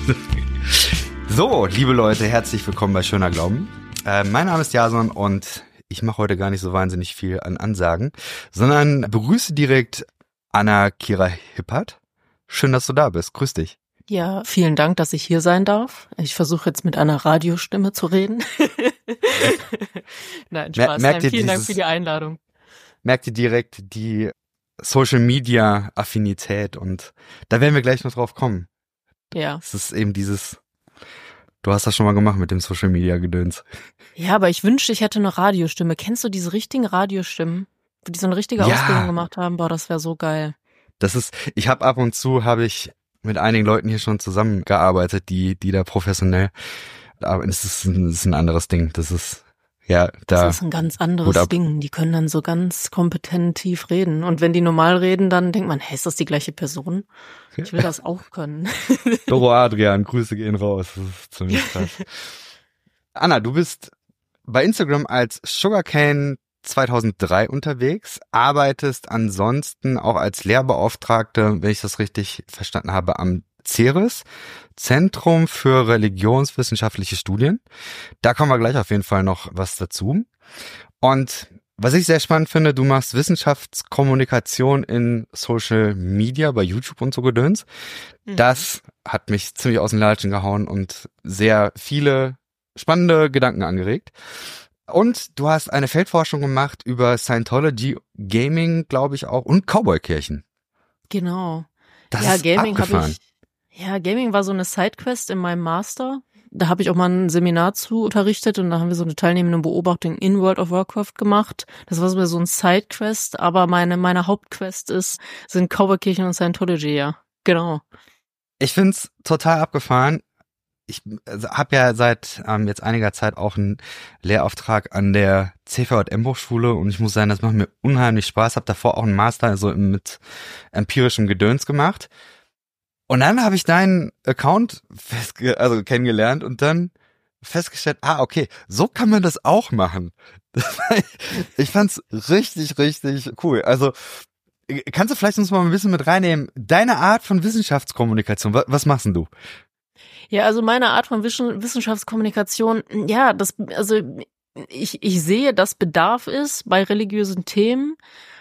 So, liebe Leute, herzlich willkommen bei Schöner Glauben. Mein Name ist Jason und ich mache heute gar nicht so wahnsinnig viel an Ansagen, sondern begrüße direkt Anna Kira Hippert. Schön, dass du da bist. Grüß dich. Ja, vielen Dank, dass ich hier sein darf. Ich versuche jetzt mit einer Radiostimme zu reden. Nein, Spaß. Vielen Dank für die Einladung. Merkt ihr direkt die Social-Media-Affinität und da werden wir gleich noch drauf kommen. Ja. Es ist eben dieses, du hast das schon mal gemacht mit dem Social-Media-Gedöns. Ja, aber ich wünschte, ich hätte eine Radiostimme. Kennst du diese richtigen Radiostimmen, die so eine richtige Ausbildung gemacht haben? Boah, das wäre so geil. Ich habe ab und zu, mit einigen Leuten hier schon zusammengearbeitet, die da professionell, aber es ist ein anderes Ding. Das ist ein ganz anderes Ding. Die können dann so ganz kompetent tief reden. Und wenn die normal reden, dann denkt man, hey, ist das die gleiche Person? Ich will das auch können. Doro Adrian, Grüße gehen raus. Das ist ziemlich krass. Anna, du bist bei Instagram als Sugarcane 2003 unterwegs, arbeitest ansonsten auch als Lehrbeauftragte, wenn ich das richtig verstanden habe, am CERES, Zentrum für religionswissenschaftliche Studien. Da kommen wir gleich auf jeden Fall noch was dazu. Und was ich sehr spannend finde, du machst Wissenschaftskommunikation in Social Media, bei YouTube und so Gedöns. Das hat mich ziemlich aus den Latschen gehauen und sehr viele spannende Gedanken angeregt. Und du hast eine Feldforschung gemacht über Scientology, Gaming, glaube ich auch, und Cowboy-Kirchen. Genau. Das ist Gaming abgefahren. Gaming war so eine Sidequest in meinem Master. Da habe ich auch mal ein Seminar zu unterrichtet und da haben wir so eine teilnehmende Beobachtung in World of Warcraft gemacht. Das war so ein Sidequest, aber meine Hauptquest sind Cowboy-Kirchen und Scientology, ja. Genau. Ich find's total abgefahren. Ich habe ja seit jetzt einiger Zeit auch einen Lehrauftrag an der CVJM-Hochschule und ich muss sagen, das macht mir unheimlich Spaß. Habe davor auch einen Master mit empirischem Gedöns gemacht. Und dann habe ich deinen Account kennengelernt und dann festgestellt, okay, so kann man das auch machen. Ich fand's richtig, richtig cool. Also kannst du vielleicht uns mal ein bisschen mit reinnehmen? Deine Art von Wissenschaftskommunikation, was machst denn du? Ja, also meine Art von Wissenschaftskommunikation, ja, ich sehe, dass Bedarf ist bei religiösen Themen,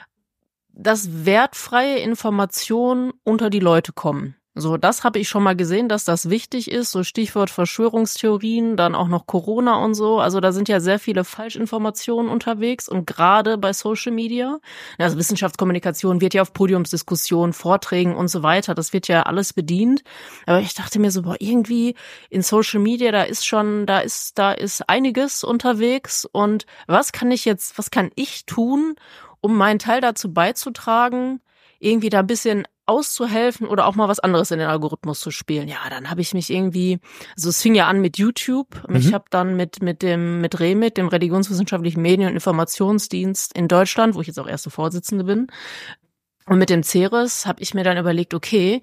dass wertfreie Informationen unter die Leute kommen. So, das habe ich schon mal gesehen, dass das wichtig ist, so Stichwort Verschwörungstheorien, dann auch noch Corona und so. Also da sind ja sehr viele Falschinformationen unterwegs und gerade bei Social Media. Also Wissenschaftskommunikation wird ja auf Podiumsdiskussionen, Vorträgen und so weiter, das wird ja alles bedient. Aber ich dachte mir so, irgendwie in Social Media, da ist einiges unterwegs und was kann ich tun, um meinen Teil dazu beizutragen, irgendwie da ein bisschen auszuhelfen oder auch mal was anderes in den Algorithmus zu spielen. Ja, dann habe ich mich es fing ja an mit YouTube. Ich habe dann mit REMIT, dem Religionswissenschaftlichen Medien- und Informationsdienst in Deutschland, wo ich jetzt auch erste Vorsitzende bin, und mit dem CERES habe ich mir dann überlegt, okay,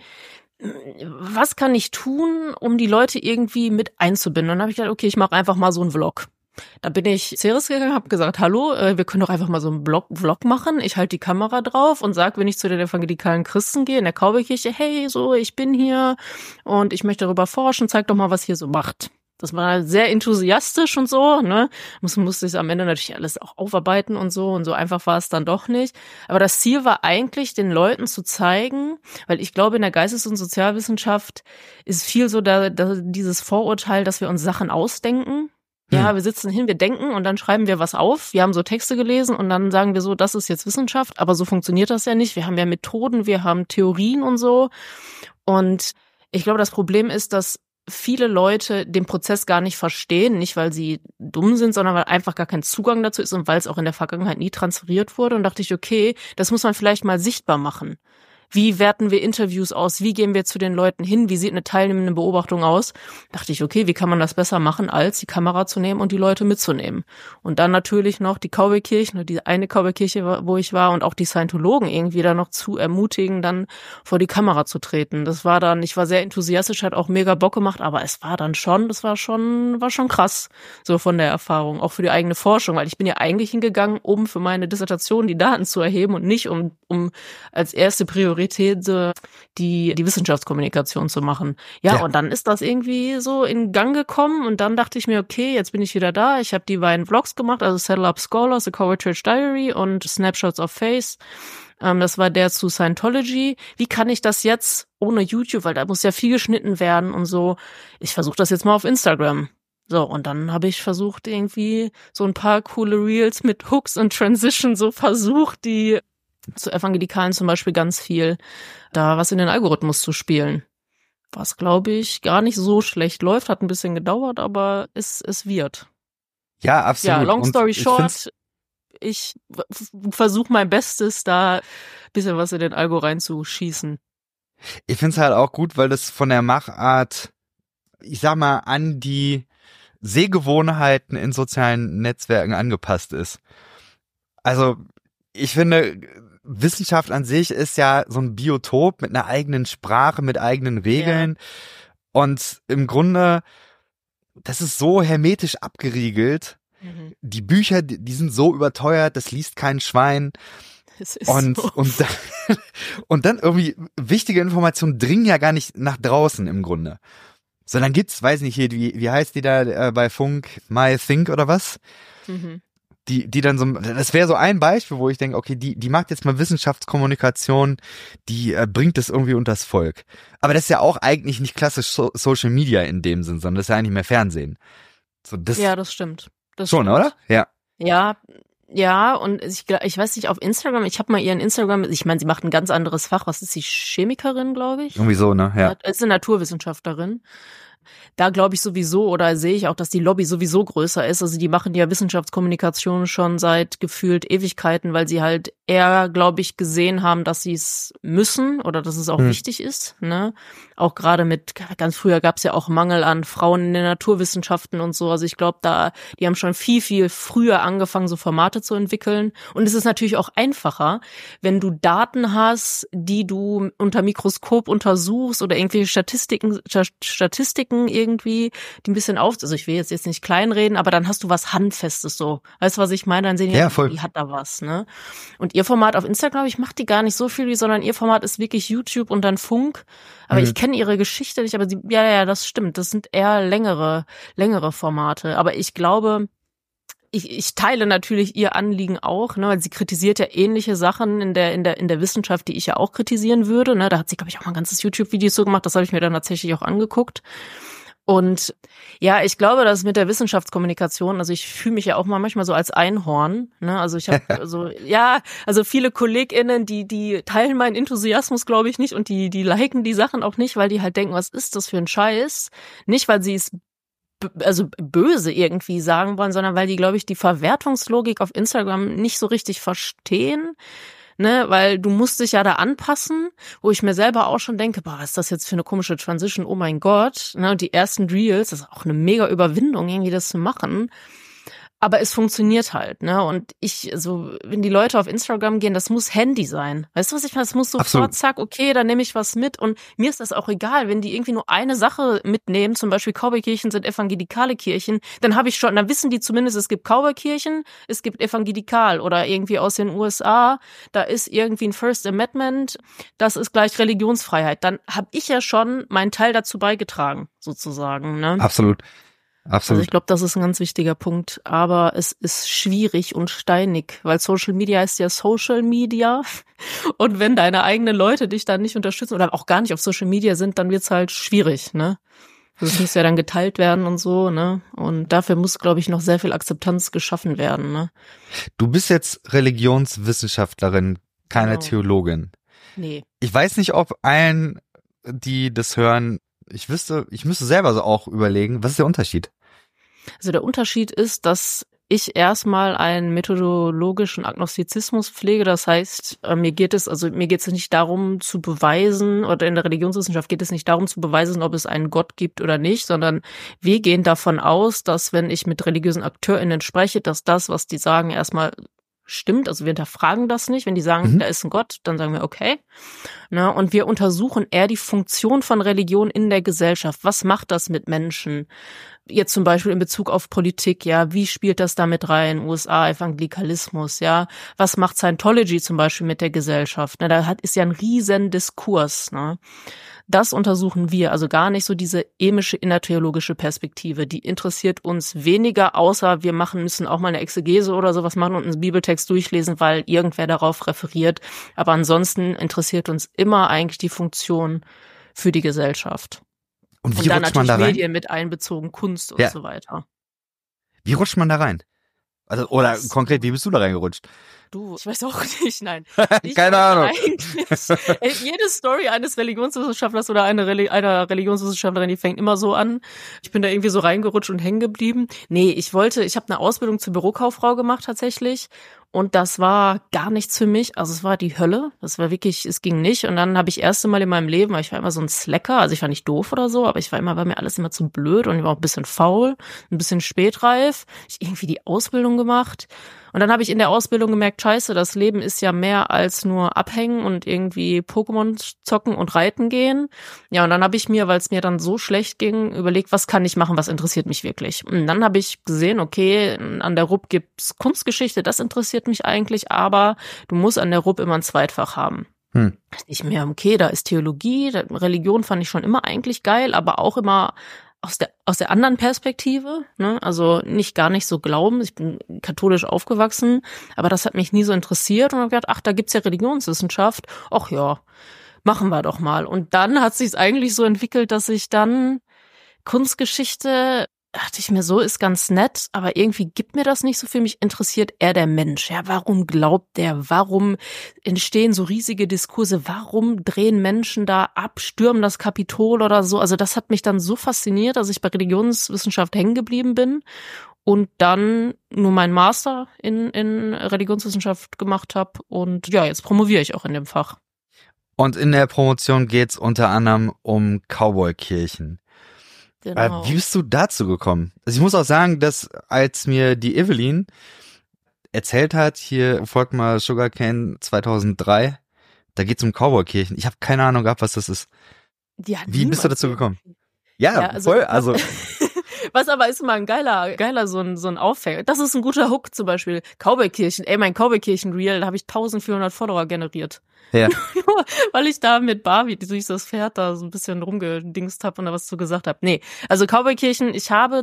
was kann ich tun, um die Leute irgendwie mit einzubinden? Und dann habe ich gedacht, okay, ich mache einfach mal so einen Vlog. Da bin ich CERES gegangen, habe gesagt, hallo, wir können doch einfach mal so einen Vlog machen. Ich halte die Kamera drauf und sage, wenn ich zu den evangelikalen Christen gehe in der Cowboy-Kirche, hey, so, ich bin hier und ich möchte darüber forschen, zeig doch mal, was hier so macht. Das war sehr enthusiastisch und so, ne? Musste ich am Ende natürlich alles auch aufarbeiten und so einfach war es dann doch nicht. Aber das Ziel war eigentlich, den Leuten zu zeigen, weil ich glaube, in der Geistes- und Sozialwissenschaft ist viel so dieses Vorurteil, dass wir uns Sachen ausdenken. Ja, wir sitzen hin, wir denken und dann schreiben wir was auf. Wir haben so Texte gelesen und dann sagen wir so, das ist jetzt Wissenschaft, aber so funktioniert das ja nicht. Wir haben ja Methoden, wir haben Theorien und so. Und ich glaube, das Problem ist, dass viele Leute den Prozess gar nicht verstehen, nicht weil sie dumm sind, sondern weil einfach gar kein Zugang dazu ist und weil es auch in der Vergangenheit nie transferiert wurde. Und dachte ich, okay, das muss man vielleicht mal sichtbar machen. Wie werten wir Interviews aus? Wie gehen wir zu den Leuten hin? Wie sieht eine teilnehmende Beobachtung aus? Dachte ich, okay, wie kann man das besser machen, als die Kamera zu nehmen und die Leute mitzunehmen? Und dann natürlich noch die Cowboy-Kirchen, die eine Cowboy-Kirche, wo ich war, und auch die Scientologen irgendwie da noch zu ermutigen, dann vor die Kamera zu treten. Ich war sehr enthusiastisch, hat auch mega Bock gemacht, aber das war schon krass, so von der Erfahrung, auch für die eigene Forschung, weil ich bin ja eigentlich hingegangen, um für meine Dissertation die Daten zu erheben und nicht um als erste Priorität Priorität, die Wissenschaftskommunikation zu machen. Ja, und dann ist das irgendwie so in Gang gekommen und dann dachte ich mir, okay, jetzt bin ich wieder da. Ich habe die beiden Vlogs gemacht, also Saddle Up Scholars, The Coward Church Diary und Snapshots of Faith. Das war der zu Scientology. Wie kann ich das jetzt ohne YouTube, weil da muss ja viel geschnitten werden und so. Ich versuche das jetzt mal auf Instagram. So, und dann habe ich versucht, irgendwie so ein paar coole Reels mit Hooks und Transition so versucht, die zu Evangelikalen zum Beispiel ganz viel da was in den Algorithmus zu spielen. Was, glaube ich, gar nicht so schlecht läuft, hat ein bisschen gedauert, aber es wird. Ja, absolut. Ja, long story short, ich versuche mein Bestes, da ein bisschen was in den Algo reinzuschießen. Ich finde es halt auch gut, weil das von der Machart, ich sag mal, an die Sehgewohnheiten in sozialen Netzwerken angepasst ist. Also ich finde, Wissenschaft an sich ist ja so ein Biotop mit einer eigenen Sprache, mit eigenen Regeln. Ja. Und im Grunde, das ist so hermetisch abgeriegelt. Mhm. Die Bücher, die sind so überteuert, das liest kein Schwein. Und dann irgendwie wichtige Informationen dringen ja gar nicht nach draußen im Grunde. Sondern gibt's, weiß nicht hier, wie heißt die da bei Funk, My Think oder was? Mhm. Die dann so, das wäre so ein Beispiel, wo ich denke, okay, die macht jetzt mal Wissenschaftskommunikation, die bringt das irgendwie unters Volk. Aber das ist ja auch eigentlich nicht klassisch Social Media in dem Sinn, sondern das ist ja eigentlich mehr Fernsehen. So, ja, das stimmt. Das schon, stimmt. Oder? Ja. Ja, und ich weiß nicht, auf Instagram, ich habe mal ihren Instagram, ich meine, sie macht ein ganz anderes Fach, was ist sie, Chemikerin, glaube ich? Irgendwie so, ne? Ja. Ist eine Naturwissenschaftlerin. Da glaube ich sowieso, oder sehe ich auch, dass die Lobby sowieso größer ist. Also die machen ja Wissenschaftskommunikation schon seit gefühlt Ewigkeiten, weil sie halt eher, glaube ich, gesehen haben, dass sie es müssen oder dass es auch wichtig ist. Ne? Auch gerade ganz früher gab es ja auch Mangel an Frauen in den Naturwissenschaften und so. Also ich glaube, die haben schon viel, viel früher angefangen, so Formate zu entwickeln. Und es ist natürlich auch einfacher, wenn du Daten hast, die du unter Mikroskop untersuchst oder irgendwelche Statistiken irgendwie, die ein bisschen also ich will jetzt nicht kleinreden, aber dann hast du was Handfestes so. Weißt du, was ich meine? Dann sehen die, voll. Die hat da was, ne? Und ihr Format auf Instagram, ich mache die gar nicht so viel, sondern ihr Format ist wirklich YouTube und dann Funk. Aber ich kenne ihre Geschichte nicht, aber ja, das stimmt. Das sind eher längere Formate. Aber ich glaube, ich teile natürlich ihr Anliegen auch, ne, weil sie kritisiert ja ähnliche Sachen in der Wissenschaft, die ich ja auch kritisieren würde, ne. Da hat sie, glaube ich, auch mal ein ganzes YouTube-Video so gemacht, das habe ich mir dann tatsächlich auch angeguckt. Und ja, ich glaube, dass mit der Wissenschaftskommunikation, also ich fühle mich ja auch manchmal so als Einhorn, ne? Also ich habe also viele KollegInnen, die teilen meinen Enthusiasmus, glaube ich, nicht und die liken die Sachen auch nicht, weil die halt denken, was ist das für ein Scheiß? Nicht, weil sie es böse irgendwie sagen wollen, sondern weil die, glaube ich, die Verwertungslogik auf Instagram nicht so richtig verstehen. Ne, weil du musst dich ja da anpassen, wo ich mir selber auch schon denke, was ist das jetzt für eine komische Transition, oh mein Gott, ne, und die ersten Reels, das ist auch eine mega Überwindung, irgendwie das zu machen. Aber es funktioniert halt, ne? Und wenn die Leute auf Instagram gehen, das muss Handy sein. Weißt du, was ich meine? Das muss sofort, zack, okay, dann nehme ich was mit. Und mir ist das auch egal, wenn die irgendwie nur eine Sache mitnehmen, zum Beispiel Cowboy-Kirchen sind evangelikale Kirchen, dann wissen die zumindest, es gibt Cowboy-Kirchen, es gibt evangelikal oder irgendwie aus den USA, da ist irgendwie ein First Amendment, das ist gleich Religionsfreiheit. Dann habe ich ja schon meinen Teil dazu beigetragen, sozusagen, ne? Absolut. Also ich glaube, das ist ein ganz wichtiger Punkt, aber es ist schwierig und steinig, weil Social Media ist ja Social Media und wenn deine eigenen Leute dich dann nicht unterstützen oder auch gar nicht auf Social Media sind, dann wird's halt schwierig, ne? Das muss ja dann geteilt werden und so, ne? Und dafür muss, glaube ich, noch sehr viel Akzeptanz geschaffen werden, ne? Du bist jetzt Religionswissenschaftlerin, keine Theologin. Nee. Ich weiß nicht, ob allen, die das hören, ich müsste selber so auch überlegen, was ist der Unterschied? Also der Unterschied ist, dass ich erstmal einen methodologischen Agnostizismus pflege. Das heißt, mir geht es nicht darum zu beweisen, oder in der Religionswissenschaft geht es nicht darum zu beweisen, ob es einen Gott gibt oder nicht, sondern wir gehen davon aus, dass wenn ich mit religiösen AkteurInnen spreche, dass das, was die sagen, erstmal stimmt. Also wir hinterfragen das nicht. Wenn die sagen, da ist ein Gott, dann sagen wir okay. Ne? Und wir untersuchen eher die Funktion von Religion in der Gesellschaft. Was macht das mit Menschen? Jetzt zum Beispiel in Bezug auf Politik, ja, wie spielt das damit rein? USA, Evangelikalismus, ja. Was macht Scientology zum Beispiel mit der Gesellschaft? Ne, ist ja ein riesen Diskurs, ne. Das untersuchen wir, also gar nicht so diese emische innertheologische Perspektive. Die interessiert uns weniger, außer wir müssen auch mal eine Exegese oder sowas machen und einen Bibeltext durchlesen, weil irgendwer darauf referiert. Aber ansonsten interessiert uns immer eigentlich die Funktion für die Gesellschaft. Und wie dann rutscht man da natürlich rein? Medien mit einbezogen, Kunst und so weiter. Wie rutscht man da rein? Also, oder konkret, wie bist du da reingerutscht? Du, ich weiß auch nicht, nein. Keine Ahnung. Jede Story eines Religionswissenschaftlers oder einer Religionswissenschaftlerin, die fängt immer so an. Ich bin da irgendwie so reingerutscht und hängen geblieben. Nee, ich habe eine Ausbildung zur Bürokauffrau gemacht tatsächlich. Und das war gar nichts für mich. Also es war die Hölle. Das war wirklich, es ging nicht. Und dann habe ich erste Mal in meinem Leben, weil ich war immer so ein Slacker, also ich war nicht doof oder so, aber war mir alles immer zu blöd und ich war auch ein bisschen faul, ein bisschen spätreif. Ich irgendwie die Ausbildung gemacht. Und dann habe ich in der Ausbildung gemerkt, scheiße, das Leben ist ja mehr als nur abhängen und irgendwie Pokémon zocken und reiten gehen. Ja, und dann habe ich mir, weil es mir dann so schlecht ging, überlegt, was kann ich machen, was interessiert mich wirklich. Und dann habe ich gesehen, okay, an der RUB gibt's Kunstgeschichte, das interessiert mich eigentlich, aber du musst an der RUB immer ein Zweitfach haben. Ich mir, okay, da ist Theologie, Religion fand ich schon immer eigentlich geil, aber auch immer aus der anderen Perspektive, ne? Also gar nicht so glauben. Ich bin katholisch aufgewachsen, aber das hat mich nie so interessiert und habe gedacht, ach, da gibt's ja Religionswissenschaft. Ach ja, machen wir doch mal. Und dann hat sich's eigentlich so entwickelt, dass ich dann Kunstgeschichte, dachte ich mir, so ist ganz nett, aber irgendwie gibt mir das nicht so viel. Mich interessiert eher der Mensch. Ja, warum glaubt der? Warum entstehen so riesige Diskurse? Warum drehen Menschen da ab, stürmen das Kapitol oder so? Also das hat mich dann so fasziniert, dass ich bei Religionswissenschaft hängen geblieben bin und dann nur meinen Master in Religionswissenschaft gemacht habe. Und ja, jetzt promoviere ich auch in dem Fach. Und in der Promotion geht's unter anderem um Cowboy-Kirchen. Genau. Wie bist du dazu gekommen? Also ich muss auch sagen, dass als mir die Evelyn erzählt hat, hier folgt mal Sugarcane 2003, da geht's um Cowboy-Kirchen. Ich habe keine Ahnung gehabt, was das ist. Wie bist du dazu gekommen? Ja, also, voll, also. Was aber ist immer ein geiler so ein Aufhänger. Das ist ein guter Hook zum Beispiel. Cowboy-Kirchen. Mein Cowboy-Kirchen-Reel, da habe ich 1400 Follower generiert. Ja. Nur weil ich da mit Barbie durch das Pferd da so ein bisschen rumgedingst habe und da was zu gesagt habe. Nee, also Cowboy-Kirchen, ich habe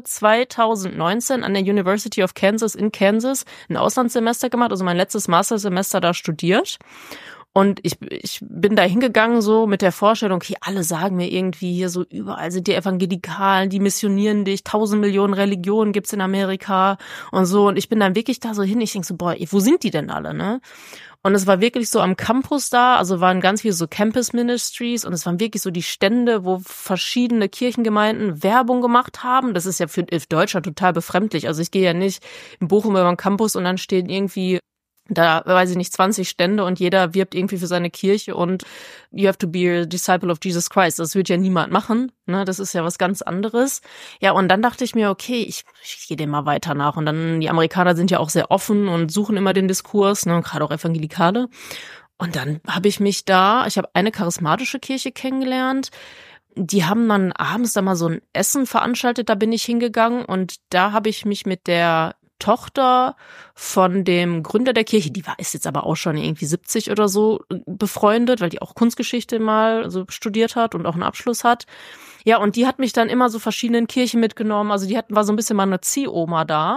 2019 an der University of Kansas in Kansas ein Auslandssemester gemacht, also mein letztes Mastersemester da studiert. Und ich bin da hingegangen so mit der Vorstellung, okay, alle sagen mir irgendwie hier so, überall sind die Evangelikalen, die missionieren dich, 1000 Millionen Religionen gibt's in Amerika und so. Und ich bin dann wirklich da so hin, ich denk so, boah, wo sind die denn alle, ne? Und es war wirklich so am Campus da, also waren ganz viele so Campus Ministries und es waren wirklich so die Stände, wo verschiedene Kirchengemeinden Werbung gemacht haben. Das ist ja für Deutschland total befremdlich. Also ich gehe ja nicht in Bochum über den Campus und dann stehen irgendwie da, weiß ich nicht, 20 Stände und jeder wirbt irgendwie für seine Kirche und you have to be a disciple of Jesus Christ. Das wird ja niemand machen, ne? Das ist ja was ganz anderes. Ja, und dann dachte ich mir, okay, ich gehe dem mal weiter nach. Und dann, die Amerikaner sind ja auch sehr offen und suchen immer den Diskurs, ne? Gerade auch Evangelikale. Und dann habe ich habe eine charismatische Kirche kennengelernt. Die haben dann abends da mal so ein Essen veranstaltet, da bin ich hingegangen und da habe ich mich mit der Tochter von dem Gründer der Kirche, ist jetzt aber auch schon irgendwie 70 oder so, befreundet, weil die auch Kunstgeschichte mal so studiert hat und auch einen Abschluss hat. Ja, und die hat mich dann immer so verschiedenen Kirchen mitgenommen. Also war so ein bisschen mal eine Ziehoma da.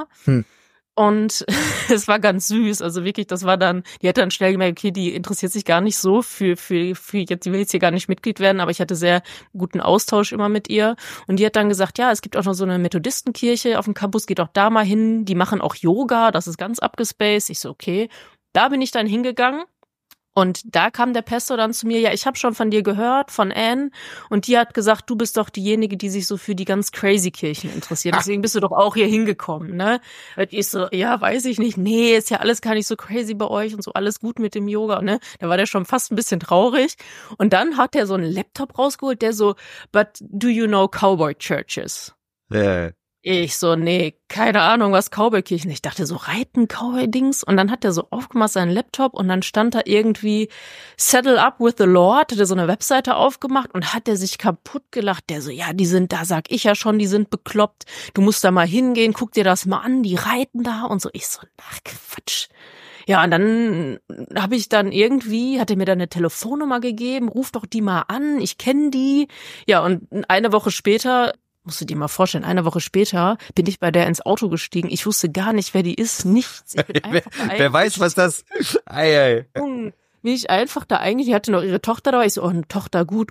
Und es war ganz süß, also wirklich, die hat dann schnell gemerkt, okay, die interessiert sich gar nicht so für jetzt, die will jetzt hier gar nicht Mitglied werden, aber ich hatte sehr guten Austausch immer mit ihr. Und die hat dann gesagt, ja, es gibt auch noch so eine Methodistenkirche auf dem Campus, geht auch da mal hin, die machen auch Yoga, das ist ganz abgespaced. Ich so, okay. Da bin ich dann hingegangen. Und da kam der Pastor dann zu mir, ja, ich habe schon von dir gehört, von Anne, und die hat gesagt, du bist doch diejenige, die sich so für die ganz crazy Kirchen interessiert. Deswegen bist du doch auch hier hingekommen, ne? Und ich so, ja, weiß ich nicht, nee, ist ja alles gar nicht so crazy bei euch und so, alles gut mit dem Yoga, ne? Da war der schon fast ein bisschen traurig. Und dann hat er so einen Laptop rausgeholt, der so, but do you know Cowboy Churches? Ich so, nee, keine Ahnung, was Cowboy-Kirchen. Ich dachte so, Reiten, Cowboy-Dings. Und dann hat er so aufgemacht seinen Laptop und dann stand da irgendwie Settle Up with the Lord, hat er so eine Webseite aufgemacht und hat er sich kaputt gelacht. Der so, ja, die sind da, sag ich ja schon, die sind bekloppt. Du musst da mal hingehen, guck dir das mal an, die reiten da und so. Ich so, ach Quatsch. Ja, und dann hat er mir dann eine Telefonnummer gegeben, ruf doch die mal an, ich kenne die. Ja, und eine Woche später, musst du dir mal vorstellen, eine Woche später bin ich bei der ins Auto gestiegen. Ich wusste gar nicht, wer die ist, nichts. Ich bin einfach wer weiß, was das... Ei. Wie ich einfach da eigentlich, die hatte noch ihre Tochter dabei. Ich so, oh, eine Tochter, gut.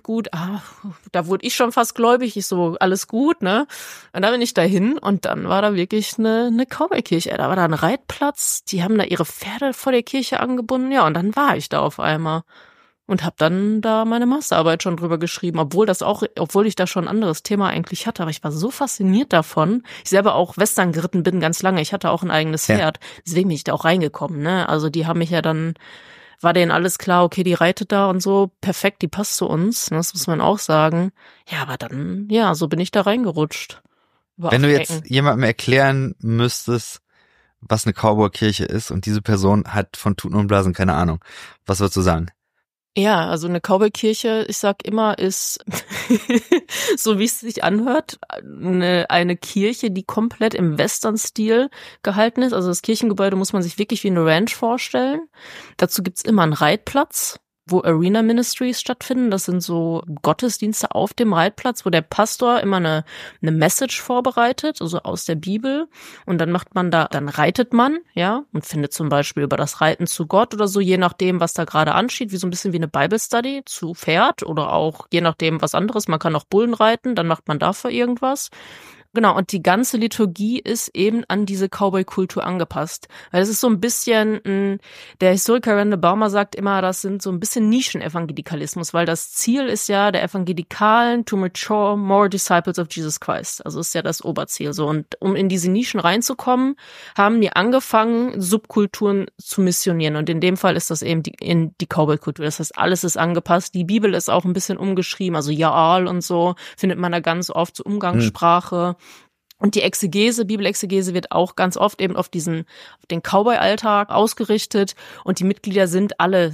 Da wurde ich schon fast gläubig. Ich so, alles gut, ne? Und dann bin ich dahin und dann war da wirklich eine Cowboy-Kirche. Da war da ein Reitplatz. Die haben da ihre Pferde vor der Kirche angebunden. Ja, und dann war ich da auf einmal und habe dann da meine Masterarbeit schon drüber geschrieben, obwohl ich da schon ein anderes Thema eigentlich hatte. Aber ich war so fasziniert davon. Ich selber auch Western geritten bin ganz lange. Ich hatte auch ein eigenes Pferd. Deswegen bin ich da auch reingekommen, ne? Also die haben mich ja dann... War denen alles klar, okay, die reitet da und so, perfekt, die passt zu uns, das muss man auch sagen. Ja, aber dann, ja, so bin ich da reingerutscht. Wenn du jetzt jemandem erklären müsstest, was eine Cowboy-Kirche ist und diese Person hat von Tuten und Blasen keine Ahnung, was würdest du sagen? Ja, also eine Cowboy-Kirche, ich sag immer, ist, so wie es sich anhört, eine Kirche, die komplett im Western-Stil gehalten ist. Also das Kirchengebäude muss man sich wirklich wie eine Ranch vorstellen. Dazu gibt's immer einen Reitplatz, wo Arena Ministries stattfinden. Das sind so Gottesdienste auf dem Reitplatz, wo der Pastor immer eine Message vorbereitet, also aus der Bibel. Und dann dann reitet man, ja, und findet zum Beispiel über das Reiten zu Gott oder so, je nachdem, was da gerade ansteht, wie so ein bisschen wie eine Bible Study zu Pferd oder auch je nachdem was anderes. Man kann auch Bullen reiten, dann macht man dafür irgendwas. Genau, und die ganze Liturgie ist eben an diese Cowboy-Kultur angepasst. Weil es ist so ein bisschen, der Historiker Randall Baumer sagt immer, das sind so ein bisschen Nischen-Evangelikalismus, weil das Ziel ist ja der Evangelikalen to mature more disciples of Jesus Christ. Also ist ja das Oberziel so. Und um in diese Nischen reinzukommen, haben die angefangen, Subkulturen zu missionieren. Und in dem Fall ist das eben die Cowboy-Kultur. Das heißt, alles ist angepasst. Die Bibel ist auch ein bisschen umgeschrieben, also Jaal und so findet man da ganz oft, so Umgangssprache. Und die Bibelexegese wird auch ganz oft eben auf den Cowboy-Alltag ausgerichtet. Und die Mitglieder sind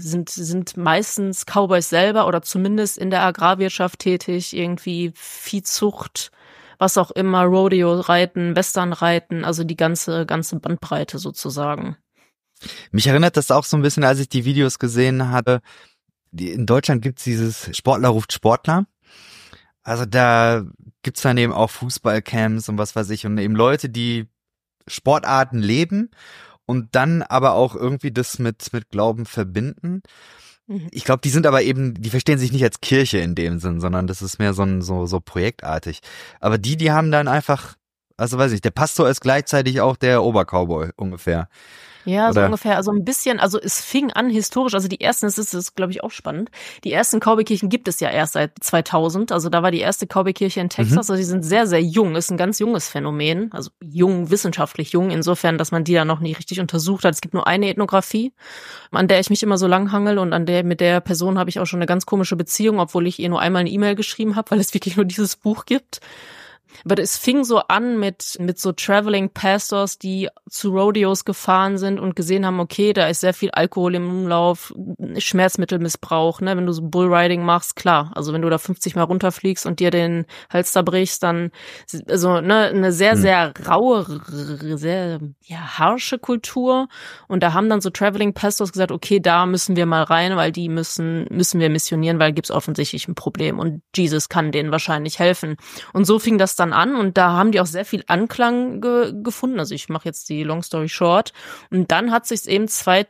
meistens Cowboys selber oder zumindest in der Agrarwirtschaft tätig, irgendwie Viehzucht, was auch immer, Rodeo-Reiten, Western-Reiten, also die ganze Bandbreite sozusagen. Mich erinnert das auch so ein bisschen, als ich die Videos gesehen hatte. In Deutschland gibt's dieses Sportler ruft Sportler. Also da gibt's dann eben auch Fußballcamps und was weiß ich und eben Leute, die Sportarten leben und dann aber auch irgendwie das mit Glauben verbinden. Ich glaube, die sind aber eben, die verstehen sich nicht als Kirche in dem Sinn, sondern das ist mehr so projektartig. Aber die haben dann einfach, also weiß ich, der Pastor ist gleichzeitig auch der Obercowboy ungefähr. Ja, so ungefähr, also ein bisschen, also es fing an historisch, also das ist glaube ich auch spannend, die ersten Cowboy-Kirchen gibt es ja erst seit 2000, also da war die erste Cowboy-Kirche in Texas, also die sind sehr, sehr jung, ist ein ganz junges Phänomen, also jung, wissenschaftlich jung, insofern, dass man die ja noch nicht richtig untersucht hat. Es gibt nur eine Ethnographie, an der ich mich immer so langhangel und mit der Person habe ich auch schon eine ganz komische Beziehung, obwohl ich ihr nur einmal eine E-Mail geschrieben habe, weil es wirklich nur dieses Buch gibt. Aber es fing so an mit so Traveling Pastors, die zu Rodeos gefahren sind und gesehen haben, okay, da ist sehr viel Alkohol im Umlauf, Schmerzmittelmissbrauch, ne, wenn du so Bullriding machst, klar. Also wenn du da 50 Mal runterfliegst und dir den Hals da brichst, dann, also, ne, eine sehr, sehr raue, sehr, ja, harsche Kultur. Und da haben dann so Traveling Pastors gesagt, okay, da müssen wir mal rein, weil die müssen wir missionieren, weil gibt's offensichtlich ein Problem und Jesus kann denen wahrscheinlich helfen. Und so fing das dann an und da haben die auch sehr viel Anklang gefunden. Also ich mache jetzt die Long Story Short. Und dann hat sich's eben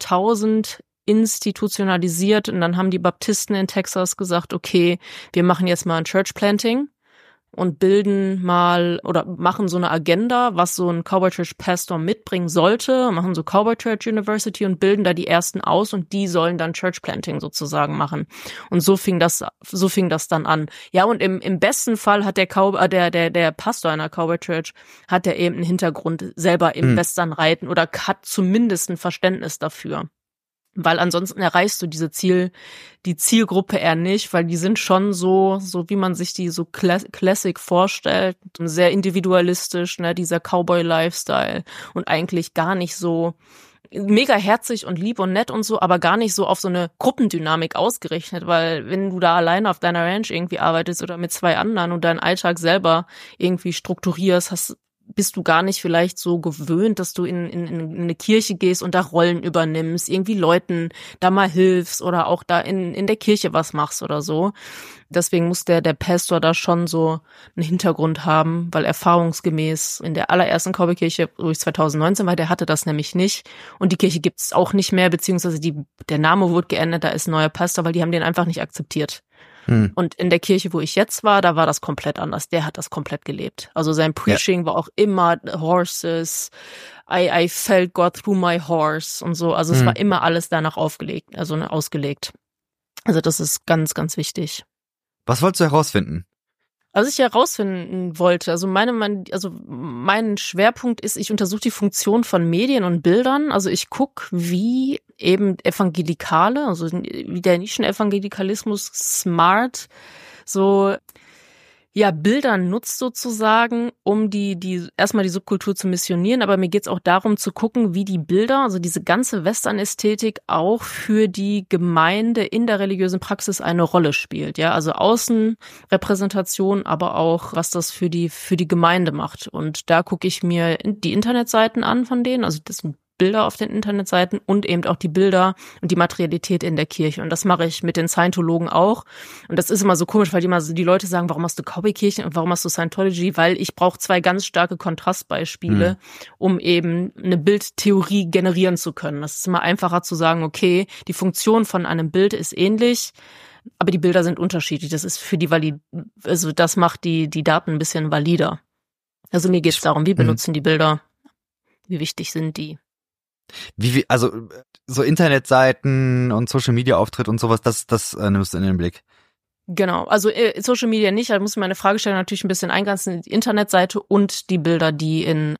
2000 institutionalisiert und dann haben die Baptisten in Texas gesagt, okay, wir machen jetzt mal ein Church Planting und bilden mal oder machen so eine Agenda, was so ein Cowboy Church Pastor mitbringen sollte, machen so Cowboy Church University und bilden da die ersten aus und die sollen dann Church Planting sozusagen machen. Und so fing das dann an. Ja, und im besten Fall hat der Pastor einer Cowboy Church hat der eben einen Hintergrund selber im Western reiten oder hat zumindest ein Verständnis dafür. Weil ansonsten erreichst du die Zielgruppe eher nicht, weil die sind schon so wie man sich die so Classic vorstellt, sehr individualistisch, ne, dieser Cowboy-Lifestyle und eigentlich gar nicht so mega herzig und lieb und nett und so, aber gar nicht so auf so eine Gruppendynamik ausgerichtet, weil wenn du da alleine auf deiner Ranch irgendwie arbeitest oder mit 2 anderen und deinen Alltag selber irgendwie strukturierst, bist du gar nicht vielleicht so gewöhnt, dass du in eine Kirche gehst und da Rollen übernimmst, irgendwie Leuten da mal hilfst oder auch da in der Kirche was machst oder so. Deswegen muss der Pastor da schon so einen Hintergrund haben, weil erfahrungsgemäß in der allerersten Cowboy-Kirche, wo ich 2019 war, der hatte das nämlich nicht. Und die Kirche gibt's auch nicht mehr, beziehungsweise der Name wurde geändert, da ist ein neuer Pastor, weil die haben den einfach nicht akzeptiert. Und in der Kirche, wo ich jetzt war, da war das komplett anders. Der hat das komplett gelebt. Also sein Preaching war auch immer Horses, I felt God through my horse und so. Also es war immer alles danach ausgelegt. Also das ist ganz, ganz wichtig. Was wolltest du herausfinden? Was ich herausfinden wollte, also mein Schwerpunkt ist, ich untersuche die Funktion von Medien und Bildern. Also ich gucke, wie eben Evangelikale, also wie der Nischenevangelikalismus smart so Bilder nutzt sozusagen, um erstmal die Subkultur zu missionieren, aber mir geht's auch darum zu gucken, wie die Bilder, also diese ganze Western-Ästhetik auch für die Gemeinde in der religiösen Praxis eine Rolle spielt, ja, also Außenrepräsentation, aber auch, was das für die Gemeinde macht. Und da gucke ich mir die Internetseiten an von denen, also das sind Bilder auf den Internetseiten und eben auch die Bilder und die Materialität in der Kirche. Und das mache ich mit den Scientologen auch. Und das ist immer so komisch, weil die Leute sagen, warum hast du Cowboy-Kirchen und warum hast du Scientology? Weil ich brauche 2 ganz starke Kontrastbeispiele, um eben eine Bildtheorie generieren zu können. Das ist immer einfacher zu sagen, okay, die Funktion von einem Bild ist ähnlich, aber die Bilder sind unterschiedlich. Das ist für also das macht die Daten ein bisschen valider. Also mir geht es darum, wie benutzen die Bilder? Wie wichtig sind die? Also so Internetseiten und Social Media Auftritt und sowas, das nimmst du in den Blick. Genau, also Social Media nicht, da muss ich meine Fragestellung natürlich ein bisschen eingrenzen, die Internetseite und die Bilder, die in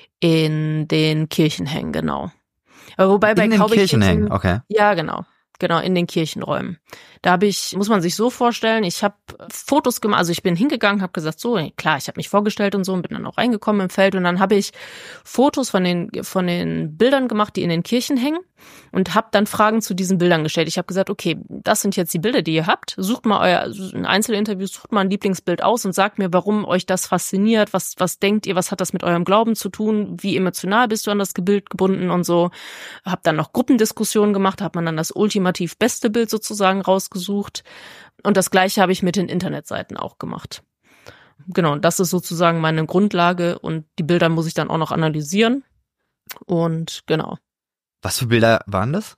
den Kirchen hängen, genau. Aber wobei bei Kirchen hängen, okay. Ja, genau, in den Kirchenräumen. Da muss man sich so vorstellen, ich habe Fotos gemacht, also ich bin hingegangen, habe gesagt, so, klar, ich habe mich vorgestellt und so und bin dann auch reingekommen im Feld und dann habe ich Fotos von den Bildern gemacht, die in den Kirchen hängen und habe dann Fragen zu diesen Bildern gestellt. Ich habe gesagt, okay, das sind jetzt die Bilder, die ihr habt, sucht mal in Einzelinterviews, sucht mal ein Lieblingsbild aus und sagt mir, warum euch das fasziniert, was denkt ihr, was hat das mit eurem Glauben zu tun, wie emotional bist du an das Bild gebunden und so. Habe dann noch Gruppendiskussionen gemacht, hat man dann das ultimativ beste Bild sozusagen rausgesucht und das Gleiche habe ich mit den Internetseiten auch gemacht. Genau, und das ist sozusagen meine Grundlage und die Bilder muss ich dann auch noch analysieren und genau. Was für Bilder waren das?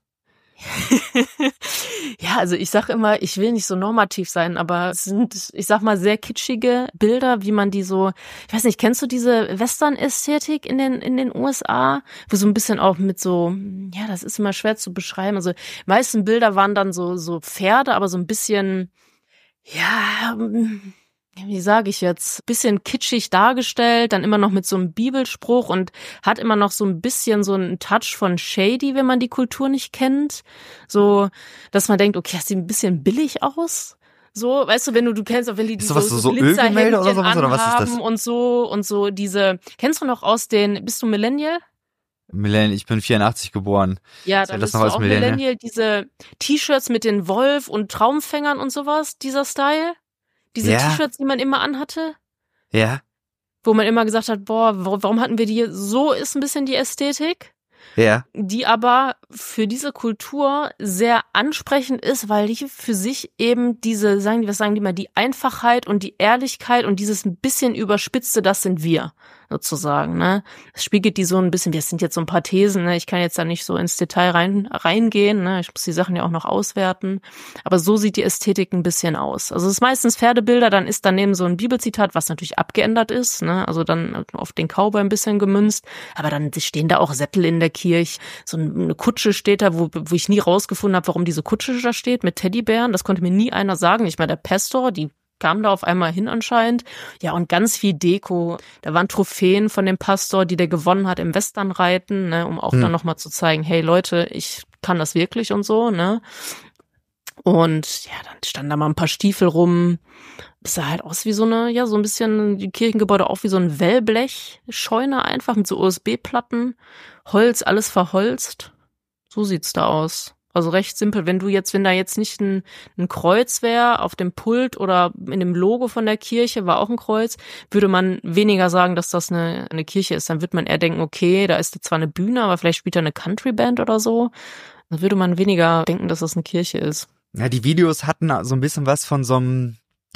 Ja, also ich sag immer, ich will nicht so normativ sein, aber es sind, ich sag mal, sehr kitschige Bilder, wie man die so, ich weiß nicht, kennst du diese Western-Ästhetik in den USA? Wo so ein bisschen auch mit so, ja, das ist immer schwer zu beschreiben. Also die meisten Bilder waren dann so Pferde, aber so ein bisschen, ja, wie sage ich jetzt, bisschen kitschig dargestellt, dann immer noch mit so einem Bibelspruch und hat immer noch so ein bisschen so einen Touch von shady, wenn man die Kultur nicht kennt. So, dass man denkt, okay, das sieht ein bisschen billig aus. So, weißt du, wenn du kennst, auch wenn die so Ölgemälde oder sowas, oder was ist das? Und so diese, kennst du noch bist du Millennial? Millennial, ich bin 84 geboren. Ja, dann bist du auch Millennial, diese T-Shirts mit den Wolf und Traumfängern und sowas, dieser Style. Diese T-Shirts, die man immer anhatte. Ja. Wo man immer gesagt hat, boah, warum hatten wir die hier? So ist ein bisschen die Ästhetik. Ja. Die aber für diese Kultur sehr ansprechend ist, weil die für sich eben was sagen die mal, die Einfachheit und die Ehrlichkeit und dieses ein bisschen Überspitzte, das sind wir, sozusagen, ne. Es spiegelt die so ein bisschen, das sind jetzt so ein paar Thesen, ne. Ich kann jetzt da nicht so ins Detail reingehen, ne. Ich muss die Sachen ja auch noch auswerten. Aber so sieht die Ästhetik ein bisschen aus. Also es ist meistens Pferdebilder, dann ist daneben so ein Bibelzitat, was natürlich abgeändert ist, ne. Also dann auf den Cowboy ein bisschen gemünzt. Aber dann stehen da auch Sättel in der Kirche. So eine Kutsche steht da, wo ich nie rausgefunden habe, warum diese Kutsche da steht, mit Teddybären. Das konnte mir nie einer sagen. Nicht mal der Pastor, die kam da auf einmal hin anscheinend. Ja, und ganz viel Deko. Da waren Trophäen von dem Pastor, die der gewonnen hat im Westernreiten, ne, um auch dann nochmal zu zeigen, hey Leute, ich kann das wirklich und so, ne? Und ja, dann standen da mal ein paar Stiefel rum. Es sah halt aus wie so ein bisschen die Kirchengebäude auch wie so ein Wellblech-Scheune einfach mit so USB-Platten. Holz, alles verholzt. So sieht's da aus. Also recht simpel. Wenn da jetzt nicht ein Kreuz wäre auf dem Pult oder in dem Logo von der Kirche war auch ein Kreuz, würde man weniger sagen, dass das eine Kirche ist. Dann würde man eher denken, okay, da ist zwar eine Bühne, aber vielleicht spielt da eine Country-Band oder so. Dann würde man weniger denken, dass das eine Kirche ist. Ja, die Videos hatten so ein bisschen was von so einem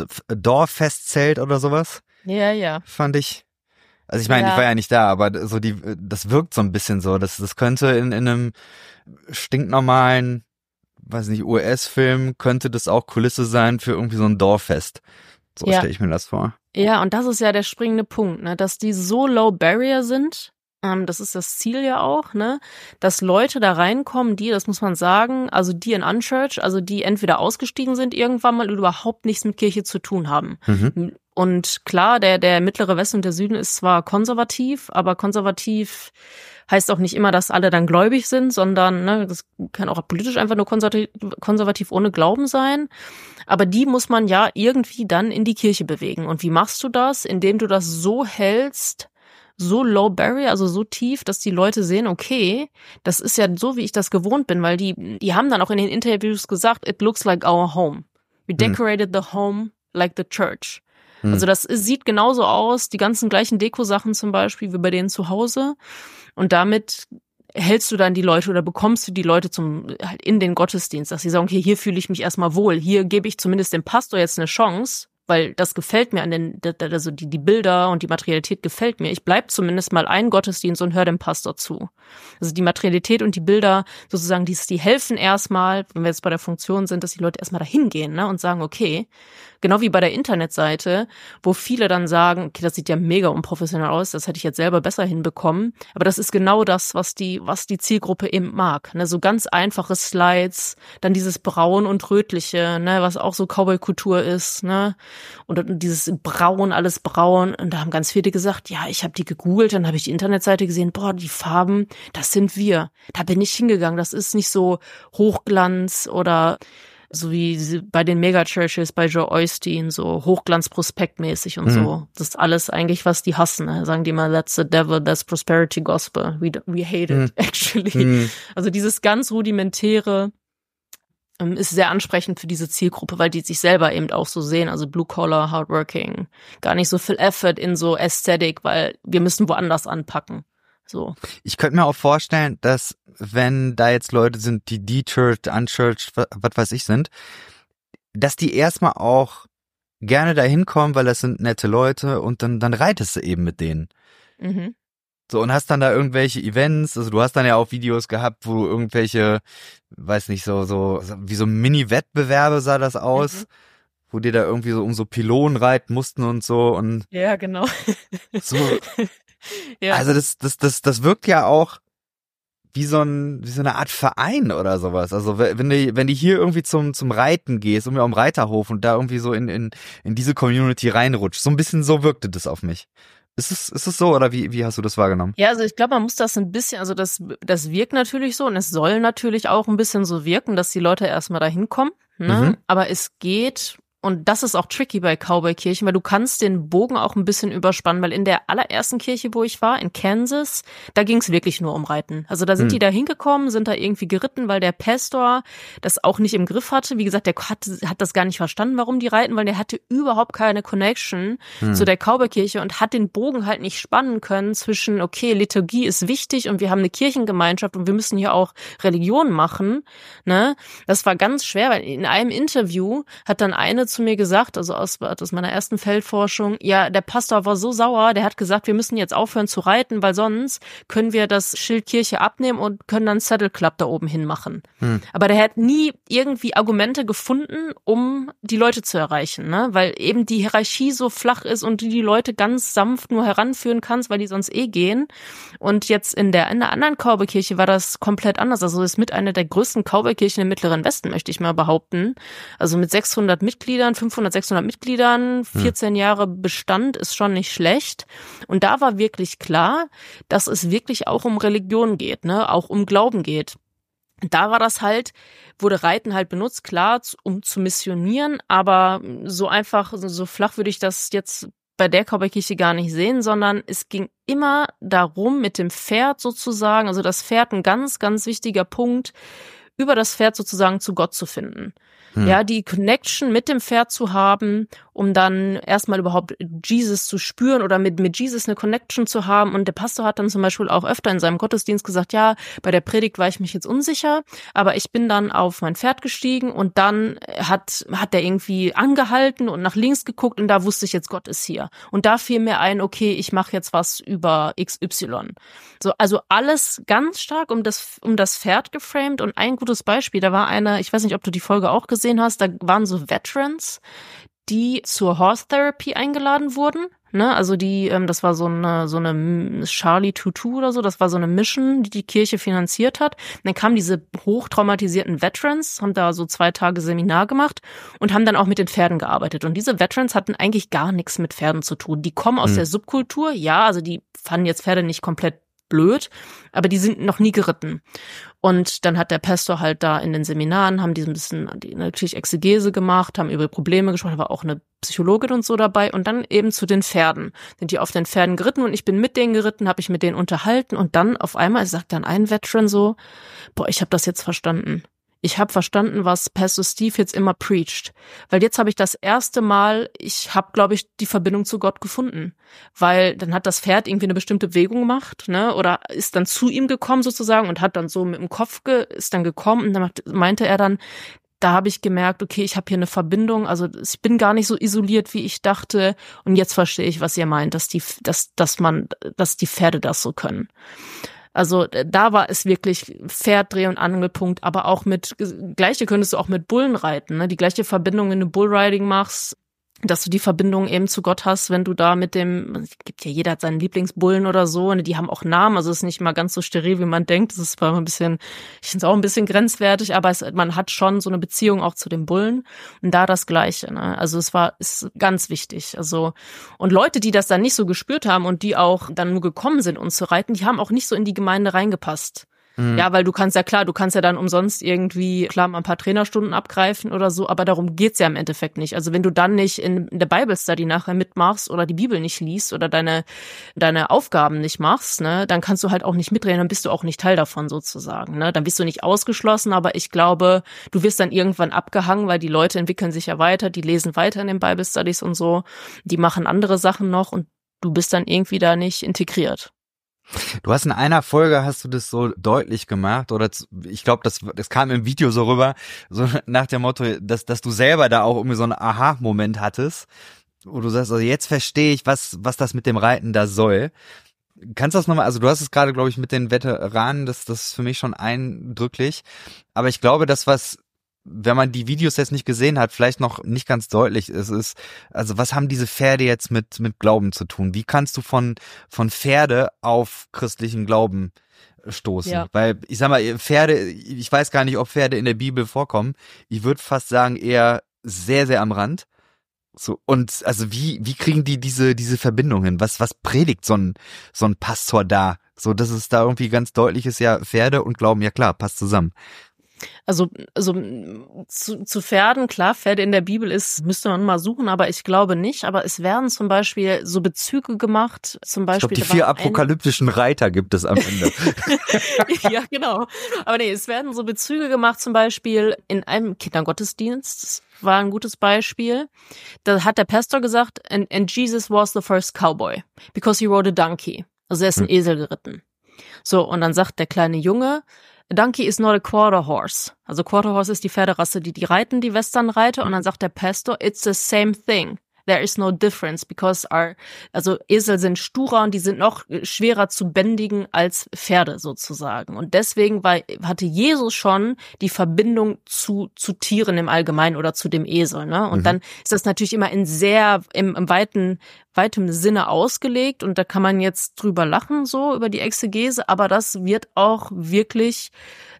Dorffestzelt oder sowas. Ja. Fand ich. Also ich meine, ich war ja nicht da, aber so das wirkt so ein bisschen so. Das könnte in einem stinknormalen, weiß nicht, US-Film, könnte das auch Kulisse sein für irgendwie so ein Dorffest. So stelle ich mir das vor. Ja, und das ist ja der springende Punkt, ne, dass die so low barrier sind. Das ist das Ziel ja auch, ne, dass Leute da reinkommen, das muss man sagen, also die in Unchurch, also die entweder ausgestiegen sind irgendwann mal oder überhaupt nichts mit Kirche zu tun haben. Mhm. Und klar, der mittlere Westen und der Süden ist zwar konservativ, aber konservativ heißt auch nicht immer, dass alle dann gläubig sind, sondern ne, das kann auch politisch einfach nur konservativ ohne Glauben sein. Aber die muss man ja irgendwie dann in die Kirche bewegen. Und wie machst du das? Indem du das so hältst, so low barrier, also so tief, dass die Leute sehen, okay, das ist ja so, wie ich das gewohnt bin, weil die haben dann auch in den Interviews gesagt, it looks like our home. We decorated the home like the church. Also das sieht genauso aus, die ganzen gleichen Deko-Sachen zum Beispiel wie bei denen zu Hause. Und damit hältst du dann die Leute oder bekommst du die Leute halt in den Gottesdienst, dass sie sagen, okay, hier fühle ich mich erstmal wohl, hier gebe ich zumindest dem Pastor jetzt eine Chance, weil das gefällt mir also die Bilder und die Materialität gefällt mir. Ich bleib zumindest mal einen Gottesdienst und höre dem Pastor zu. Also die Materialität und die Bilder sozusagen, die helfen erstmal, wenn wir jetzt bei der Funktion sind, dass die Leute erstmal dahin gehen, ne, und sagen, okay, genau wie bei der Internetseite, wo viele dann sagen, okay, das sieht ja mega unprofessionell aus, das hätte ich jetzt selber besser hinbekommen. Aber das ist genau das, was die Zielgruppe eben mag. Ne? So ganz einfache Slides, dann dieses Braun und Rötliche, ne, was auch so Cowboy-Kultur ist, ne? Und dieses Braun, alles braun. Und da haben ganz viele gesagt, ja, ich habe die gegoogelt, dann habe ich die Internetseite gesehen, boah, die Farben, das sind wir. Da bin ich hingegangen. Das ist nicht so Hochglanz oder so wie bei den Megachurches, bei Joe Osteen, so Hochglanzprospektmäßig und so. Das ist alles eigentlich, was die hassen. Ne? Sagen die mal, that's the devil, that's prosperity gospel. We hate it, actually. Also dieses ganz rudimentäre ist sehr ansprechend für diese Zielgruppe, weil die sich selber eben auch so sehen, also Blue Collar, Hardworking, gar nicht so viel Effort in so Aesthetic, weil wir müssen woanders anpacken. So. Ich könnte mir auch vorstellen, dass wenn da jetzt Leute sind, die de-churched, unchurched, was weiß ich sind, dass die erstmal auch gerne da hinkommen, weil das sind nette Leute und dann reitest du eben mit denen. Mhm. So, und hast dann da irgendwelche Events, also du hast dann ja auch Videos gehabt, wo irgendwelche, weiß nicht, so wie so Mini-Wettbewerbe sah das aus, wo die da irgendwie so um so Pylonen reiten mussten und so und. Ja, genau. So. Ja. Also das wirkt ja auch wie so eine Art Verein oder sowas. Also wenn die hier irgendwie zum Reiten gehst, irgendwie am Reiterhof und da irgendwie so in diese Community reinrutscht, so ein bisschen so wirkte das auf mich. Ist es so oder wie hast du das wahrgenommen? Ja, also ich glaube, man muss das ein bisschen, also das wirkt natürlich so und es soll natürlich auch ein bisschen so wirken, dass die Leute erstmal da hinkommen, ne? Aber es geht. Und das ist auch tricky bei Cowboy-Kirchen, weil du kannst den Bogen auch ein bisschen überspannen, weil in der allerersten Kirche, wo ich war, in Kansas, da ging es wirklich nur um Reiten. Also da sind die da hingekommen, sind da irgendwie geritten, weil der Pastor das auch nicht im Griff hatte. Wie gesagt, der hat das gar nicht verstanden, warum die reiten, weil der hatte überhaupt keine Connection zu der Cowboy-Kirche und hat den Bogen halt nicht spannen können zwischen, okay, Liturgie ist wichtig und wir haben eine Kirchengemeinschaft und wir müssen hier auch Religion machen. Ne? Das war ganz schwer, weil in einem Interview hat dann eine zu mir gesagt, also aus meiner ersten Feldforschung, ja, der Pastor war so sauer, der hat gesagt, wir müssen jetzt aufhören zu reiten, weil sonst können wir das Schild Kirche abnehmen und können dann Saddle Club da oben hin machen. Aber der hat nie irgendwie Argumente gefunden, um die Leute zu erreichen, ne? Weil eben die Hierarchie so flach ist und du die Leute ganz sanft nur heranführen kannst, weil die sonst gehen. Und jetzt in der anderen Cowboy-Kirche war das komplett anders. Also das ist mit einer der größten Cowboy-Kirchen im Mittleren Westen, möchte ich mal behaupten. Also mit 600 Mitgliedern, 500, 600 Mitgliedern, 14 Jahre Bestand ist schon nicht schlecht. Und da war wirklich klar, dass es wirklich auch um Religion geht, ne, auch um Glauben geht. Da war das halt, wurde Reiten halt benutzt, klar, um zu missionieren, aber so einfach, so flach würde ich das jetzt bei der Cowboy-Kirche gar nicht sehen, sondern es ging immer darum, mit dem Pferd sozusagen, also das Pferd ein ganz, ganz wichtiger Punkt, über das Pferd sozusagen zu Gott zu finden. Ja, die Connection mit dem Pferd zu haben, um dann erstmal überhaupt Jesus zu spüren oder mit Jesus eine Connection zu haben. Und der Pastor hat dann zum Beispiel auch öfter in seinem Gottesdienst gesagt, ja, bei der Predigt war ich mich jetzt unsicher, aber ich bin dann auf mein Pferd gestiegen und dann hat der irgendwie angehalten und nach links geguckt und da wusste ich jetzt, Gott ist hier. Und da fiel mir ein, okay, ich mache jetzt was über XY. So, also alles ganz stark um das Pferd geframed. Und ein gutes Beispiel, da war eine, ich weiß nicht, ob du die Folge auch gesehen hast, da waren so Veterans, die zur Horse Therapy eingeladen wurden. Ne? Also das war so eine Charlie Tutu oder so, das war so eine Mission, die Kirche finanziert hat. Und dann kamen diese hochtraumatisierten Veterans, haben da so 2 Tage Seminar gemacht und haben dann auch mit den Pferden gearbeitet. Und diese Veterans hatten eigentlich gar nichts mit Pferden zu tun. Die kommen aus der Subkultur, ja, also die fanden jetzt Pferde nicht komplett blöd, aber die sind noch nie geritten. Und dann hat der Pastor halt da in den Seminaren, haben die so ein bisschen natürlich Exegese gemacht, haben über Probleme gesprochen, da war auch eine Psychologin und so dabei und dann eben zu den Pferden. Sind die auf den Pferden geritten und ich bin mit denen geritten, habe ich mit denen unterhalten und dann auf einmal sagt dann ein Veteran so, boah, ich habe das jetzt verstanden. Ich habe verstanden, was Pastor Steve jetzt immer preacht. Weil jetzt habe ich das erste Mal, ich habe, glaube ich, die Verbindung zu Gott gefunden. Weil dann hat das Pferd irgendwie eine bestimmte Bewegung gemacht, ne? Oder ist dann zu ihm gekommen sozusagen und hat dann so mit dem Kopf ist dann gekommen. Und dann meinte er dann, da habe ich gemerkt, okay, ich habe hier eine Verbindung. Also ich bin gar nicht so isoliert, wie ich dachte. Und jetzt verstehe ich, was ihr meint, dass die Pferde das so können. Also da war es wirklich Pferd, Dreh- und Angelpunkt, aber auch gleiche könntest du auch mit Bullen reiten, ne? Die gleiche Verbindung, wenn du Bullriding machst, dass du die Verbindung eben zu Gott hast, wenn du da mit es gibt ja, jeder hat seinen Lieblingsbullen oder so, und die haben auch Namen, also es ist nicht mal ganz so steril, wie man denkt, das ist zwar ich finde es auch ein bisschen grenzwertig, aber man hat schon so eine Beziehung auch zu den Bullen und da das Gleiche, ne? Also ist ganz wichtig, also, und Leute, die das dann nicht so gespürt haben und die auch dann nur gekommen sind, uns zu reiten, die haben auch nicht so in die Gemeinde reingepasst. Ja, weil du kannst ja dann umsonst irgendwie, klar, mal ein paar Trainerstunden abgreifen oder so, aber darum geht's ja im Endeffekt nicht. Also wenn du dann nicht in der Bible Study nachher mitmachst oder die Bibel nicht liest oder deine Aufgaben nicht machst, ne, dann kannst du halt auch nicht mitreden, dann bist du auch nicht Teil davon sozusagen, ne. Dann bist du nicht ausgeschlossen, aber ich glaube, du wirst dann irgendwann abgehangen, weil die Leute entwickeln sich ja weiter, die lesen weiter in den Bible Studies und so, die machen andere Sachen noch und du bist dann irgendwie da nicht integriert. Du hast in einer Folge, hast du das so deutlich gemacht, oder ich glaube, das kam im Video so rüber, so nach dem Motto, dass du selber da auch irgendwie so einen Aha-Moment hattest, wo du sagst, also jetzt verstehe ich, was das mit dem Reiten da soll. Kannst du das nochmal, also du hast es gerade, glaube ich, mit den Veteranen, das ist für mich schon eindrücklich, aber ich glaube, wenn man die Videos jetzt nicht gesehen hat, vielleicht noch nicht ganz deutlich ist, also was haben diese Pferde jetzt mit Glauben zu tun? Wie kannst du von Pferde auf christlichen Glauben stoßen? Ja. Weil, ich sag mal, Pferde, ich weiß gar nicht, ob Pferde in der Bibel vorkommen. Ich würde fast sagen, eher sehr, sehr am Rand. So, und also wie kriegen die diese Verbindung hin? Was predigt so ein Pastor da? So, dass es da irgendwie ganz deutlich ist, ja, Pferde und Glauben, ja klar, passt zusammen. Also zu Pferden, klar, Pferde in der Bibel müsste man mal suchen, aber ich glaube nicht. Aber es werden zum Beispiel so Bezüge gemacht, zum Beispiel. Ich glaube, die 4 apokalyptischen Reiter gibt es am Ende. Ja, genau. Aber nee, es werden so Bezüge gemacht, zum Beispiel in einem Kindergottesdienst. Das war ein gutes Beispiel. Da hat der Pastor gesagt, and Jesus was the first cowboy, because he rode a donkey. Also er ist ein Esel geritten. So, und dann sagt der kleine Junge, a donkey is not a quarter horse. Also quarter horse ist die Pferderasse, die reiten, die Westernreiter. Und dann sagt der Pastor, it's the same thing. There is no difference, because also Esel sind sturer und die sind noch schwerer zu bändigen als Pferde sozusagen. Und deswegen hatte Jesus schon die Verbindung zu Tieren im Allgemeinen oder zu dem Esel, ne? Und dann ist das natürlich immer in sehr, im weitem Sinne ausgelegt und da kann man jetzt drüber lachen, so, über die Exegese, aber das wird auch wirklich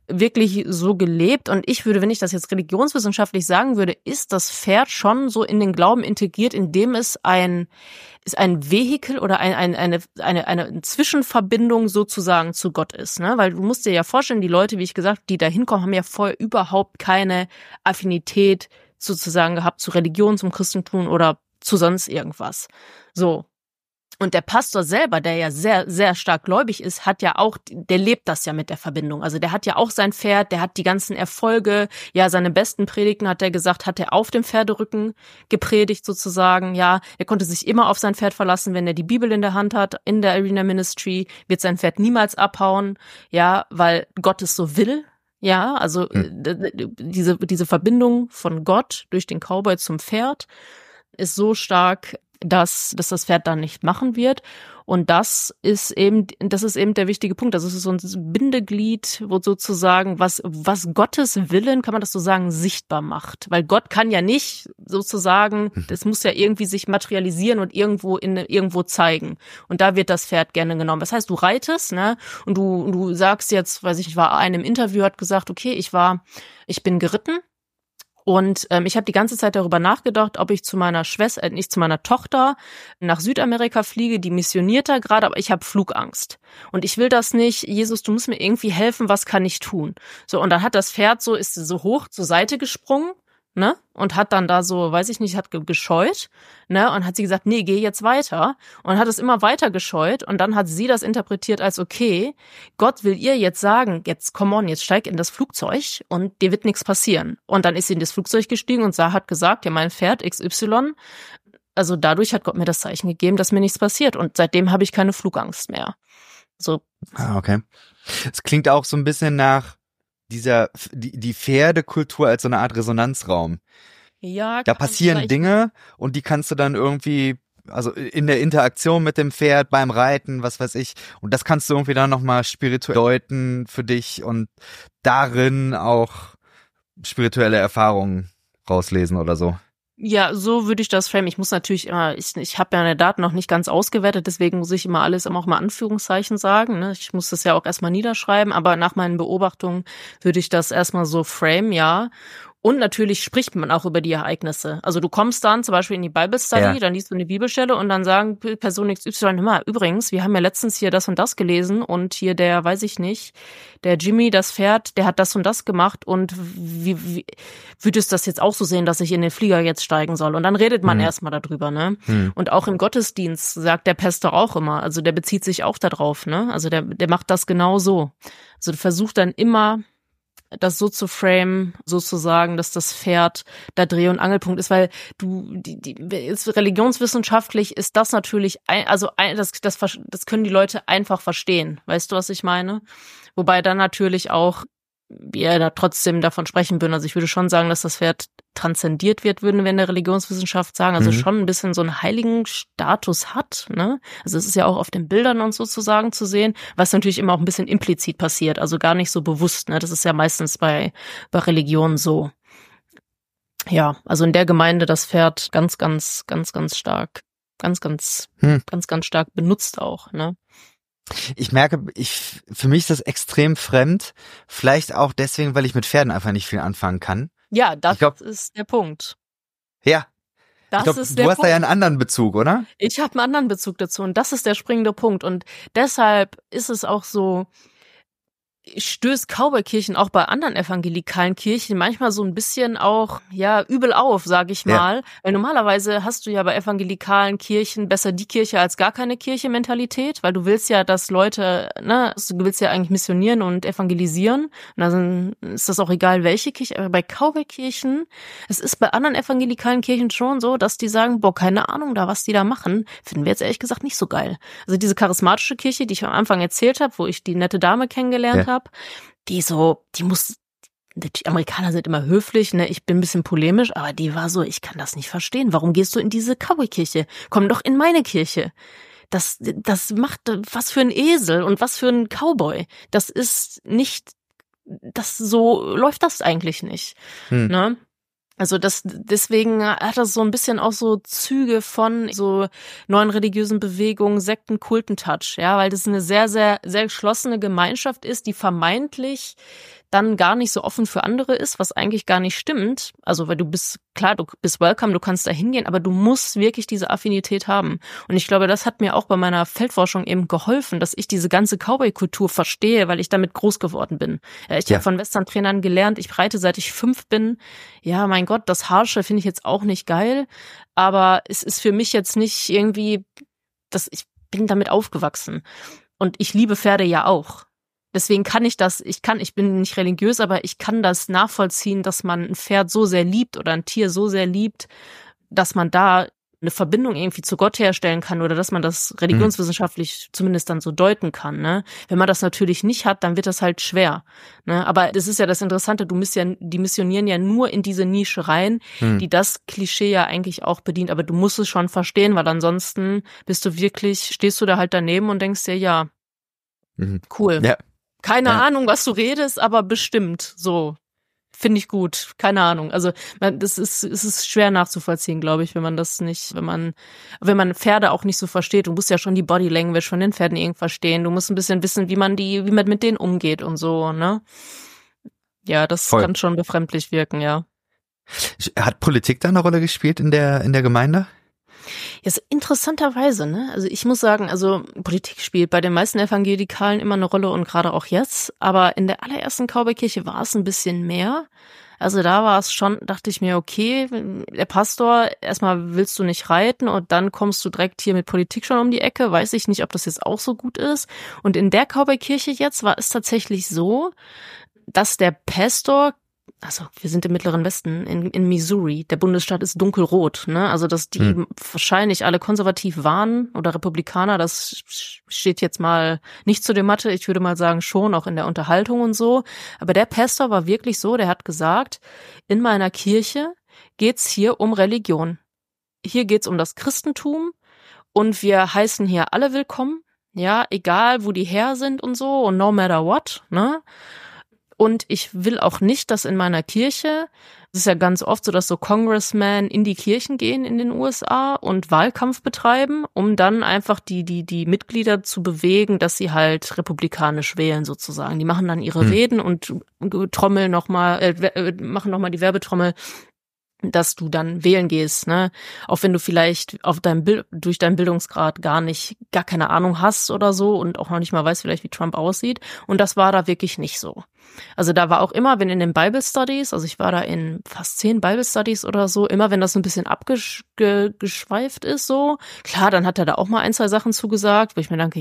wirklich so gelebt. Und ich würde, wenn ich das jetzt religionswissenschaftlich sagen würde, ist das Pferd schon so in den Glauben integriert, indem es ein Vehikel oder eine Zwischenverbindung sozusagen zu Gott ist, ne? Weil du musst dir ja vorstellen, die Leute, wie ich gesagt, die da hinkommen, haben ja vorher überhaupt keine Affinität sozusagen gehabt zu Religion, zum Christentum oder zu sonst irgendwas. So. Und der Pastor selber, der ja sehr, sehr stark gläubig ist, hat ja auch, der lebt das ja mit der Verbindung. Also der hat ja auch sein Pferd, der hat die ganzen Erfolge, ja, seine besten Predigten, hat er gesagt, hat er auf dem Pferderücken gepredigt sozusagen. Ja, er konnte sich immer auf sein Pferd verlassen, wenn er die Bibel in der Hand hat, in der Arena Ministry, wird sein Pferd niemals abhauen, ja, weil Gott es so will. Ja, also diese Verbindung von Gott durch den Cowboy zum Pferd ist so stark, dass das Pferd dann nicht machen wird. Und das ist eben der wichtige Punkt. Das ist so ein Bindeglied, wo sozusagen was Gottes Willen, kann man das so sagen, sichtbar macht. Weil Gott kann ja nicht sozusagen, das muss ja irgendwie sich materialisieren und irgendwo zeigen. Und da wird das Pferd gerne genommen. Das heißt, du reitest, ne, und du sagst jetzt, weiß ich, war einem Interview, hat gesagt, okay, ich bin geritten. Und ich habe die ganze Zeit darüber nachgedacht, ob ich zu meiner Schwester, nicht zu meiner Tochter nach Südamerika fliege, die missioniert da gerade, aber ich habe Flugangst. Und ich will das nicht. Jesus, du musst mir irgendwie helfen, was kann ich tun? So, und dann hat das Pferd ist so hoch zur Seite gesprungen, ne? Und hat dann da so, weiß ich nicht, hat gescheut, ne? Und hat sie gesagt, nee, geh jetzt weiter. Und hat es immer weiter gescheut. Und dann hat sie das interpretiert als, okay, Gott will ihr jetzt sagen, jetzt come on, jetzt steig in das Flugzeug und dir wird nichts passieren. Und dann ist sie in das Flugzeug gestiegen und hat gesagt, ja, mein Pferd XY, also dadurch hat Gott mir das Zeichen gegeben, dass mir nichts passiert. Und seitdem habe ich keine Flugangst mehr. So. Ah, okay. Es klingt auch so ein bisschen nach die Pferdekultur als so eine Art Resonanzraum. Ja, da passieren Dinge und die kannst du dann irgendwie, also in der Interaktion mit dem Pferd, beim Reiten, was weiß ich, und das kannst du irgendwie dann nochmal spirituell deuten für dich und darin auch spirituelle Erfahrungen rauslesen oder so. Ja, so würde ich das framen. Ich muss natürlich immer, ich habe ja meine Daten noch nicht ganz ausgewertet, deswegen muss ich immer alles auch mal Anführungszeichen sagen, ne? Ich muss das ja auch erstmal niederschreiben, aber nach meinen Beobachtungen würde ich das erstmal so framen, ja. Und natürlich spricht man auch über die Ereignisse. Also du kommst dann zum Beispiel in die Bible Study, dann liest du eine Bibelstelle und dann sagen Person XY, hör mal, übrigens, wir haben ja letztens hier das und das gelesen und hier der, weiß ich nicht, der Jimmy, das Pferd, der hat das und das gemacht und wie würdest du das jetzt auch so sehen, dass ich in den Flieger jetzt steigen soll? Und dann redet man erstmal darüber, ne? Und auch im Gottesdienst sagt der Pastor auch immer, also der bezieht sich auch darauf, ne? Also der macht das genau so. Also du versuchst dann immer das so zu framen, sozusagen, dass das Pferd der Dreh- und Angelpunkt ist, weil religionswissenschaftlich ist das natürlich, das können die Leute einfach verstehen. Weißt du, was ich meine? Wobei dann natürlich auch wir da trotzdem davon sprechen würden. Also ich würde schon sagen, dass das Pferd transzendiert wird, würden wir in der Religionswissenschaft sagen. Also schon ein bisschen so einen heiligen Status hat, ne? Also es ist ja auch auf den Bildern und sozusagen zu sehen, was natürlich immer auch ein bisschen implizit passiert, also gar nicht so bewusst, ne? Das ist ja meistens bei Religionen so. Ja, also in der Gemeinde das Pferd ganz stark, ganz stark benutzt auch, ne? Ich merke, für mich ist das extrem fremd. Vielleicht auch deswegen, weil ich mit Pferden einfach nicht viel anfangen kann. Ja, das ist der Punkt. Ja. Du hast da ja einen anderen Bezug, oder? Ich habe einen anderen Bezug dazu und das ist der springende Punkt. Und deshalb ist es auch so, stößt Cowboy-Kirchen auch bei anderen evangelikalen Kirchen manchmal so ein bisschen auch, ja, übel auf, sag ich mal. Ja. Weil normalerweise hast du ja bei evangelikalen Kirchen besser die Kirche als gar keine Kirche-Mentalität, weil du willst ja, dass Leute, ne, du willst ja eigentlich missionieren und evangelisieren. Und dann ist das auch egal, welche Kirche. Aber bei Cowboy-Kirchen, es ist bei anderen evangelikalen Kirchen schon so, dass die sagen, boah, keine Ahnung da, was die da machen, finden wir jetzt ehrlich gesagt nicht so geil. Also diese charismatische Kirche, die ich am Anfang erzählt habe, wo ich die nette Dame kennengelernt habe, die Amerikaner sind immer höflich, ne, ich bin ein bisschen polemisch, aber die war so, ich kann das nicht verstehen. Warum gehst du in diese Cowboy-Kirche? Komm doch in meine Kirche. Das macht, was für ein Esel und was für ein Cowboy. Das ist nicht, so läuft das eigentlich nicht, ne? Also deswegen hat das so ein bisschen auch so Züge von so neuen religiösen Bewegungen, Sekten, Kulten-Touch, ja, weil das eine sehr, sehr, sehr geschlossene Gemeinschaft ist, die vermeintlich dann gar nicht so offen für andere ist, was eigentlich gar nicht stimmt. Also weil du bist welcome, du kannst da hingehen, aber du musst wirklich diese Affinität haben. Und ich glaube, das hat mir auch bei meiner Feldforschung eben geholfen, dass ich diese ganze Cowboy-Kultur verstehe, weil ich damit groß geworden bin. Ich habe von Western-Trainern gelernt, ich reite seit ich 5 bin. Ja, mein Gott, das Harsche finde ich jetzt auch nicht geil, aber es ist für mich jetzt nicht irgendwie, ich bin damit aufgewachsen. Und ich liebe Pferde ja auch. Deswegen kann ich bin nicht religiös, aber ich kann das nachvollziehen, dass man ein Pferd so sehr liebt oder ein Tier so sehr liebt, dass man da eine Verbindung irgendwie zu Gott herstellen kann oder dass man das religionswissenschaftlich zumindest dann so deuten kann. Ne? Wenn man das natürlich nicht hat, dann wird das halt schwer. Ne? Aber das ist ja das Interessante, die missionieren ja nur in diese Nische rein, die das Klischee ja eigentlich auch bedient. Aber du musst es schon verstehen, weil ansonsten stehst du da halt daneben und denkst dir, ja, cool. Ja. Keine Ahnung, was du redest, aber bestimmt so. Finde ich gut. Keine Ahnung. Also, es ist schwer nachzuvollziehen, glaube ich, wenn man Pferde auch nicht so versteht. Du musst ja schon die Body Language von den Pferden irgendwie verstehen. Du musst ein bisschen wissen, wie man mit denen umgeht und so, ne? Ja, das kann schon befremdlich wirken, ja. Hat Politik da eine Rolle gespielt in der Gemeinde? Ja, so interessanterweise, ne? Also ich muss sagen, Politik spielt bei den meisten Evangelikalen immer eine Rolle und gerade auch jetzt, aber in der allerersten Cowboy-Kirche war es ein bisschen mehr. Also da war es schon, dachte ich mir, okay, der Pastor, erstmal willst du nicht reiten und dann kommst du direkt hier mit Politik schon um die Ecke, weiß ich nicht, ob das jetzt auch so gut ist. Und in der Cowboy-Kirche jetzt war es tatsächlich so, dass der Pastor, also wir sind im Mittleren Westen, in Missouri. Der Bundesstaat ist dunkelrot, ne? Also dass die wahrscheinlich alle konservativ waren oder Republikaner, das steht jetzt mal nicht zur Debatte. Ich würde mal sagen schon, auch in der Unterhaltung und so. Aber der Pastor war wirklich so, der hat gesagt, in meiner Kirche geht's hier um Religion. Hier geht's um das Christentum und wir heißen hier alle willkommen. Ja, egal wo die her sind und so und no matter what, ne? Und ich will auch nicht, dass in meiner Kirche, es ist ja ganz oft so, dass so Congressmen in die Kirchen gehen in den USA und Wahlkampf betreiben, um dann einfach die Mitglieder zu bewegen, dass sie halt republikanisch wählen sozusagen. Die machen dann ihre Reden und trommeln machen nochmal die Werbetrommel, dass du dann wählen gehst, ne? Auch wenn du vielleicht durch deinen Bildungsgrad gar keine Ahnung hast oder so und auch noch nicht mal weißt vielleicht, wie Trump aussieht. Und das war da wirklich nicht so. Also da war auch immer, wenn in den Bible Studies, also ich war da in fast 10 Bible Studies oder so, immer wenn das so ein bisschen abgeschweift ist so, klar, dann hat er da auch mal 1, 2 Sachen zugesagt, wo ich mir denke,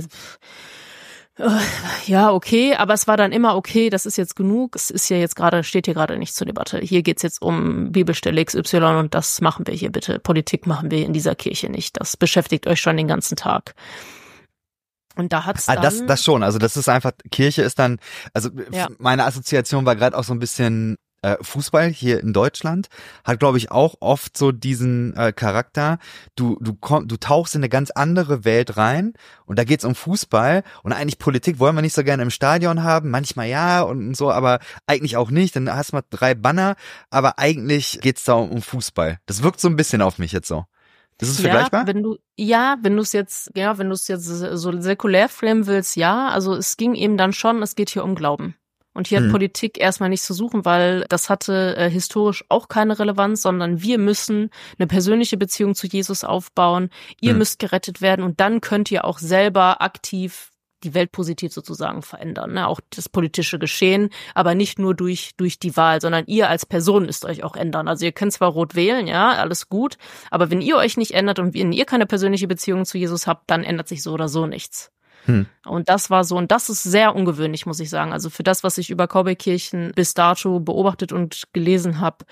ja, okay, aber es war dann immer okay, das ist jetzt genug, es ist ja jetzt steht hier gerade nicht zur Debatte. Hier geht's jetzt um Bibelstelle XY und das machen wir hier bitte. Politik machen wir in dieser Kirche nicht. Das beschäftigt euch schon den ganzen Tag. Und da hat's dann... Das schon, also das ist einfach, Kirche ist dann, also meine Assoziation war gerade auch so ein bisschen Fußball hier in Deutschland, hat glaube ich auch oft so diesen Charakter, du tauchst in eine ganz andere Welt rein und da geht's um Fußball und eigentlich Politik wollen wir nicht so gerne im Stadion haben, manchmal ja und so, aber eigentlich auch nicht, dann hast du mal 3 Banner, aber eigentlich geht's da um Fußball. Das wirkt so ein bisschen auf mich jetzt so. Ist es vergleichbar? Wenn du es jetzt so säkulär framen willst, ja. Also es ging eben dann schon, es geht hier um Glauben. Und hier hat Politik erstmal nichts zu suchen, weil das hatte historisch auch keine Relevanz, sondern wir müssen eine persönliche Beziehung zu Jesus aufbauen. Ihr müsst gerettet werden und dann könnt ihr auch selber aktiv die Welt positiv sozusagen verändern, ne? Auch das politische Geschehen, aber nicht nur durch die Wahl, sondern ihr als Person müsst euch auch ändern. Also ihr könnt zwar rot wählen, ja, alles gut, aber wenn ihr euch nicht ändert und wenn ihr keine persönliche Beziehung zu Jesus habt, dann ändert sich so oder so nichts. Und das war so, und das ist sehr ungewöhnlich, muss ich sagen. Also für das, was ich über Cowboy-Kirchen bis dato beobachtet und gelesen habe,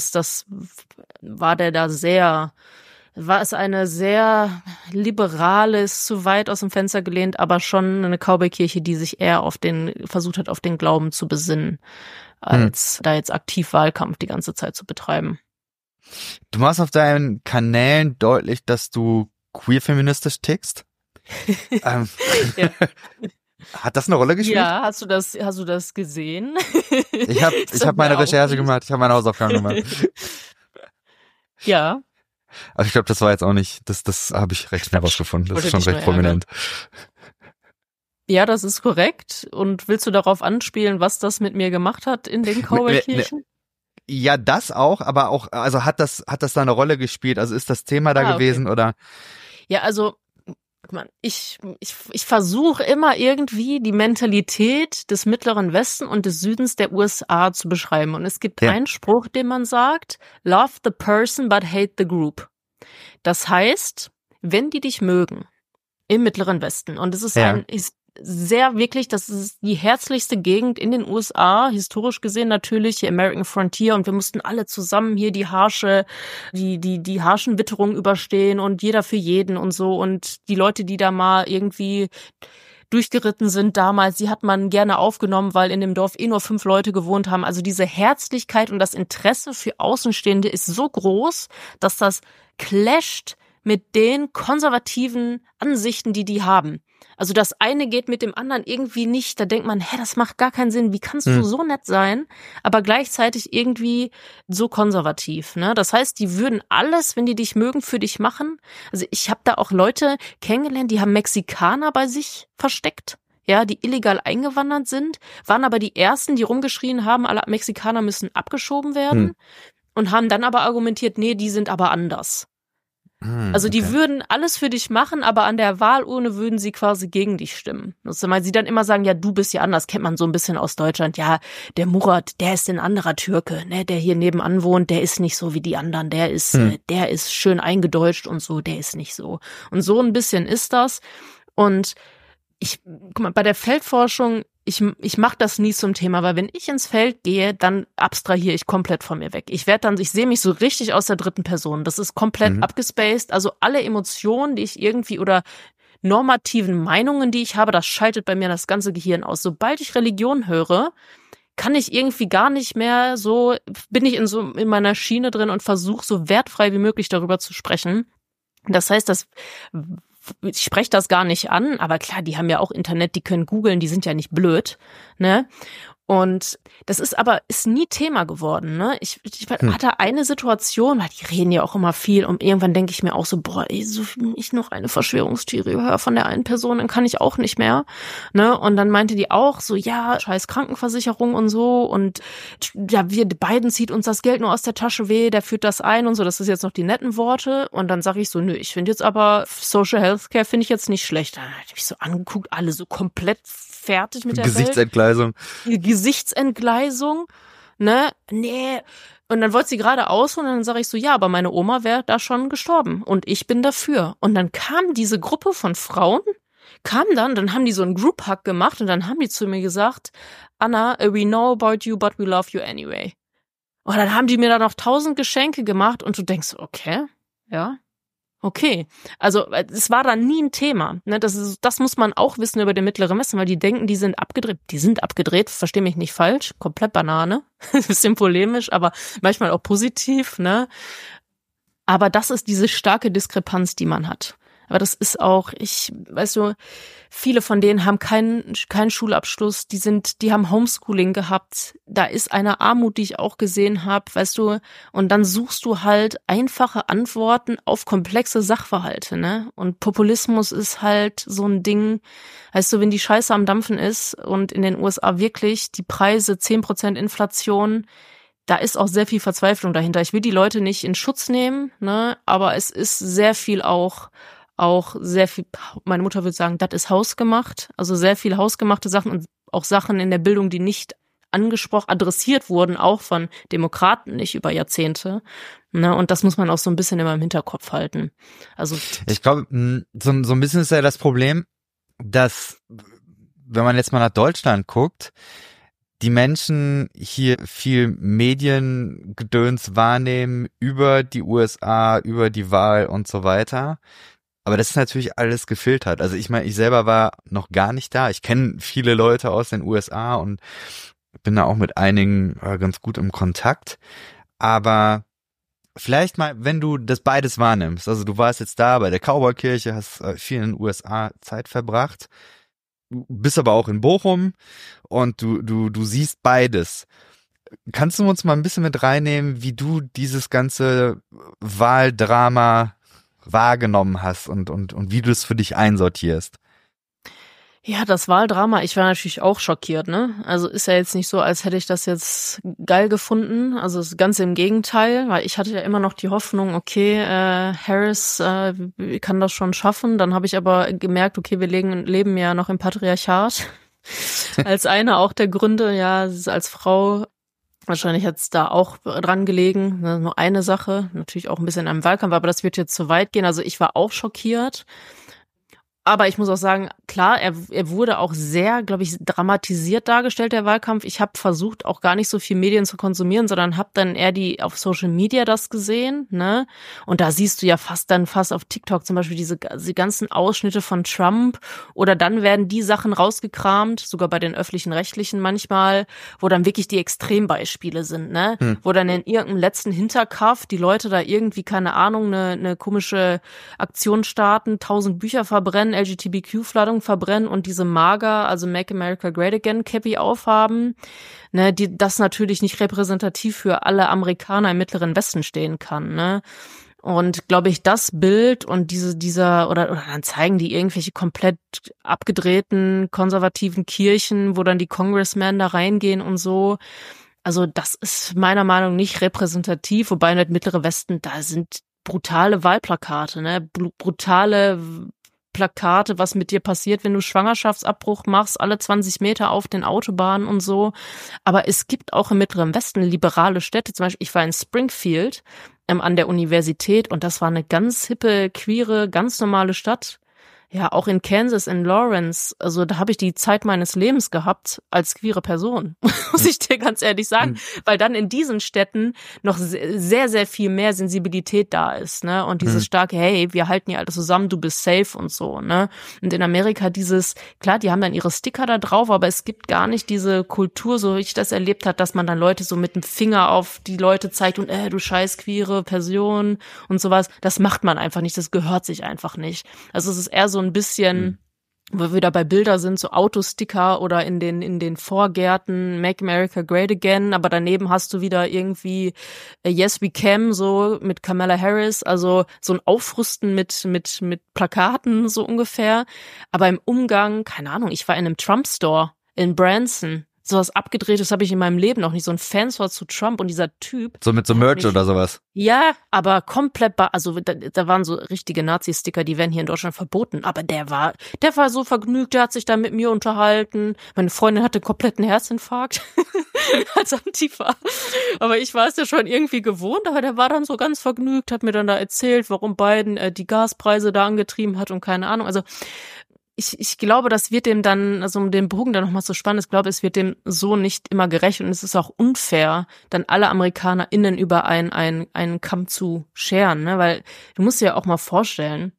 war es eine sehr liberale, ist zu weit aus dem Fenster gelehnt, aber schon eine Cowboy-Kirche, die sich eher versucht hat, auf den Glauben zu besinnen, als da jetzt aktiv Wahlkampf die ganze Zeit zu betreiben. Du machst auf deinen Kanälen deutlich, dass du queer-feministisch tickst. Ja. Hat das eine Rolle gespielt? Ja, hast du das gesehen? Ich hab meine Recherche gemacht, ich habe meine Hausaufgaben gemacht. Ja. Aber ich glaube, das war jetzt auch nicht, das habe ich recht schnell rausgefunden. Das ist schon recht prominent. Ja, das ist korrekt. Und willst du darauf anspielen, was das mit mir gemacht hat in den Cowboy-Kirchen? Ja, das auch, aber auch, also hat das da eine Rolle gespielt? Also ist das Thema da gewesen oder? Ja, also, guck mal, ich versuche immer irgendwie die Mentalität des Mittleren Westen und des Südens der USA zu beschreiben. Und es gibt einen Spruch, den man sagt: Love the person but hate the group. Das heißt, wenn die dich mögen im Mittleren Westen, und es ist ist sehr wirklich, das ist die herzlichste Gegend in den USA, historisch gesehen natürlich, die American Frontier, und wir mussten alle zusammen hier die harschen Witterungen überstehen und jeder für jeden und so, und die Leute, die da mal irgendwie durchgeritten sind damals, die hat man gerne aufgenommen, weil in dem Dorf nur 5 Leute gewohnt haben. Also diese Herzlichkeit und das Interesse für Außenstehende ist so groß, dass das clasht mit den konservativen Ansichten, die haben. Also das eine geht mit dem anderen irgendwie nicht. Da denkt man, das macht gar keinen Sinn. Wie kannst du so nett sein, aber gleichzeitig irgendwie so konservativ, ne? Das heißt, die würden alles, wenn die dich mögen, für dich machen. Also ich habe da auch Leute kennengelernt, die haben Mexikaner bei sich versteckt, ja, die illegal eingewandert sind, waren aber die ersten, die rumgeschrien haben, alle Mexikaner müssen abgeschoben werden, und haben dann aber argumentiert, nee, die sind aber anders. Also die würden alles für dich machen, aber an der Wahlurne würden sie quasi gegen dich stimmen. Also weil sie dann immer sagen, ja, du bist ja anders, kennt man so ein bisschen aus Deutschland. Ja, der Murat, der ist ein anderer Türke, ne, der hier nebenan wohnt, der ist nicht so wie die anderen, der ist schön eingedeutscht und so, der ist nicht so. Und so ein bisschen ist das. Und guck mal, bei der Feldforschung, ich mache das nie zum Thema, weil wenn ich ins Feld gehe, dann abstrahiere ich komplett von mir weg. Ich sehe mich so richtig aus der dritten Person. Das ist komplett abgespaced. Also alle Emotionen, die ich irgendwie, oder normativen Meinungen, die ich habe, das schaltet bei mir das ganze Gehirn aus. Sobald ich Religion höre, kann ich irgendwie gar nicht mehr so, bin ich in meiner Schiene drin und versuche so wertfrei wie möglich darüber zu sprechen. Das heißt, ich spreche das gar nicht an, aber klar, die haben ja auch Internet, die können googeln, die sind ja nicht blöd, ne? Und das ist nie Thema geworden, ne? Ich hatte eine Situation, weil die reden ja auch immer viel, und irgendwann denke ich mir auch so, boah, so ich noch eine Verschwörungstheorie höre von der einen Person, dann kann ich auch nicht mehr, ne? Und dann meinte die auch so, ja, scheiß Krankenversicherung und so, und ja, wir beiden zieht uns das Geld nur aus der Tasche weh, der führt das ein und so, das ist jetzt noch die netten Worte. Und dann sage ich so, nö, ich finde jetzt aber Social Healthcare finde ich jetzt nicht schlecht. Dann habe ich mich so angeguckt, alle so komplett fertig mit der Gesichtsentgleisung. Gesichtsentgleisung, ne? Nee. Und dann wollte sie gerade ausholen, und dann sage ich so, ja, aber meine Oma wäre da schon gestorben und ich bin dafür. Und dann kam diese Gruppe von Frauen, dann haben die so einen Group Hug gemacht, und dann haben die zu mir gesagt, Anna, we know about you, but we love you anyway. Und dann haben die mir da noch 1000 Geschenke gemacht, und du denkst, okay, ja. Okay, also es war dann nie ein Thema. Ne? Das muss man auch wissen über den Mittleren Westen, weil die denken, die sind abgedreht. Die sind abgedreht, versteh mich nicht falsch, komplett Banane, bisschen polemisch, aber manchmal auch positiv. Ne? Aber das ist diese starke Diskrepanz, die man hat. Aber das ist auch, weißt du, viele von denen haben keinen Schulabschluss, die haben Homeschooling gehabt. Da ist eine Armut, die ich auch gesehen habe, weißt du, und dann suchst du halt einfache Antworten auf komplexe Sachverhalte, ne? Und Populismus ist halt so ein Ding, weißt du, wenn die Scheiße am Dampfen ist und in den USA wirklich die Preise 10% Inflation, da ist auch sehr viel Verzweiflung dahinter. Ich will die Leute nicht in Schutz nehmen, ne? Aber es ist sehr viel auch sehr viel, meine Mutter würde sagen, das ist hausgemacht, also sehr viel hausgemachte Sachen und auch Sachen in der Bildung, die nicht adressiert wurden, auch von Demokraten nicht über Jahrzehnte, ne, und das muss man auch so ein bisschen immer im Hinterkopf halten. Also ich glaube, so ein bisschen ist ja das Problem, dass, wenn man jetzt mal nach Deutschland guckt, die Menschen hier viel Mediengedöns wahrnehmen über die USA, über die Wahl und so weiter. Aber das ist natürlich alles gefiltert. Also ich meine, ich selber war noch gar nicht da. Ich kenne viele Leute aus den USA und bin da auch mit einigen ganz gut im Kontakt. Aber vielleicht mal, wenn du das beides wahrnimmst, also du warst jetzt da bei der Cowboy-Kirche, hast viel in den USA Zeit verbracht, bist aber auch in Bochum und du siehst beides. Kannst du uns mal ein bisschen mit reinnehmen, wie du dieses ganze Wahldrama wahrgenommen hast und wie du es für dich einsortierst? Ja, das Wahldrama, ich war natürlich auch schockiert, ne? Also ist ja jetzt nicht so, als hätte ich das jetzt geil gefunden. Also das Ganze im Gegenteil, weil ich hatte ja immer noch die Hoffnung, okay, Harris kann das schon schaffen. Dann habe ich aber gemerkt, okay, wir leben ja noch im Patriarchat. Als einer auch der Gründe, ja, als Frau, wahrscheinlich hat's da auch dran gelegen. Nur eine Sache, natürlich auch ein bisschen am Wahlkampf, aber das wird jetzt zu weit gehen. Also ich war auch schockiert. Aber ich muss auch sagen, klar, er wurde auch sehr, glaube ich, dramatisiert dargestellt, der Wahlkampf. Ich habe versucht, auch gar nicht so viel Medien zu konsumieren, sondern habe dann eher auf Social Media das gesehen, ne? Und da siehst du ja fast auf TikTok zum Beispiel diese ganzen Ausschnitte von Trump, oder dann werden die Sachen rausgekramt, sogar bei den öffentlich-rechtlichen manchmal, wo dann wirklich die Extrembeispiele sind, ne? Wo dann in irgendeinem letzten Hinterkaff die Leute da irgendwie, keine Ahnung, eine komische Aktion starten, 1000 Bücher verbrennen, LGBTQ-Fladung verbrennen und diese MAGA, also Make America Great Again Cappy aufhaben, ne, das natürlich nicht repräsentativ für alle Amerikaner im Mittleren Westen stehen kann, ne. Und glaube ich, das Bild und oder dann zeigen die irgendwelche komplett abgedrehten konservativen Kirchen, wo dann die Congressmen da reingehen und so. Also das ist meiner Meinung nach nicht repräsentativ, wobei der Mittlere Westen, da sind brutale Wahlplakate, ne, brutale Plakate, was mit dir passiert, wenn du Schwangerschaftsabbruch machst, alle 20 Meter auf den Autobahnen und so. Aber es gibt auch im Mittleren Westen liberale Städte. Zum Beispiel, ich war in Springfield an der Universität und das war eine ganz hippe, queere, ganz normale Stadt. Ja, auch in Kansas, in Lawrence, also da habe ich die Zeit meines Lebens gehabt als queere Person, muss ich dir ganz ehrlich sagen, weil dann in diesen Städten noch sehr, sehr viel mehr Sensibilität da ist, ne, und dieses starke, hey, wir halten ja alles zusammen, du bist safe und so, ne, und in Amerika klar, die haben dann ihre Sticker da drauf, aber es gibt gar nicht diese Kultur, so wie ich das erlebt habe, dass man dann Leute so mit dem Finger auf die Leute zeigt und du scheiß queere Person und sowas, das macht man einfach nicht, das gehört sich einfach nicht. Also es ist eher so ein bisschen, wo wir wieder bei Bilder sind, so Autosticker oder in den Vorgärten Make America Great Again, aber daneben hast du wieder irgendwie Yes We Can, so mit Kamala Harris, also so ein Aufrüsten mit Plakaten so ungefähr, aber im Umgang, keine Ahnung, ich war in einem Trump Store in Branson. Sowas Abgedrehtes habe ich in meinem Leben noch nicht. So ein Fanswort zu Trump und dieser Typ. So mit so Merch oder sowas. Ja, aber komplett, also da waren so richtige Nazi-Sticker, die werden hier in Deutschland verboten. Aber der war so vergnügt, der hat sich da mit mir unterhalten. Meine Freundin hatte kompletten Herzinfarkt als Antifa. Aber ich war es ja schon irgendwie gewohnt, aber der war dann so ganz vergnügt, hat mir dann da erzählt, warum Biden die Gaspreise da angetrieben hat und keine Ahnung. Also ich glaube, das wird dem dann, also um den Bogen dann nochmal zu spannen, ich glaube, es wird dem so nicht immer gerecht und es ist auch unfair, dann alle AmerikanerInnen über einen Kamm zu scheren, ne, weil du musst dir ja auch mal vorstellen,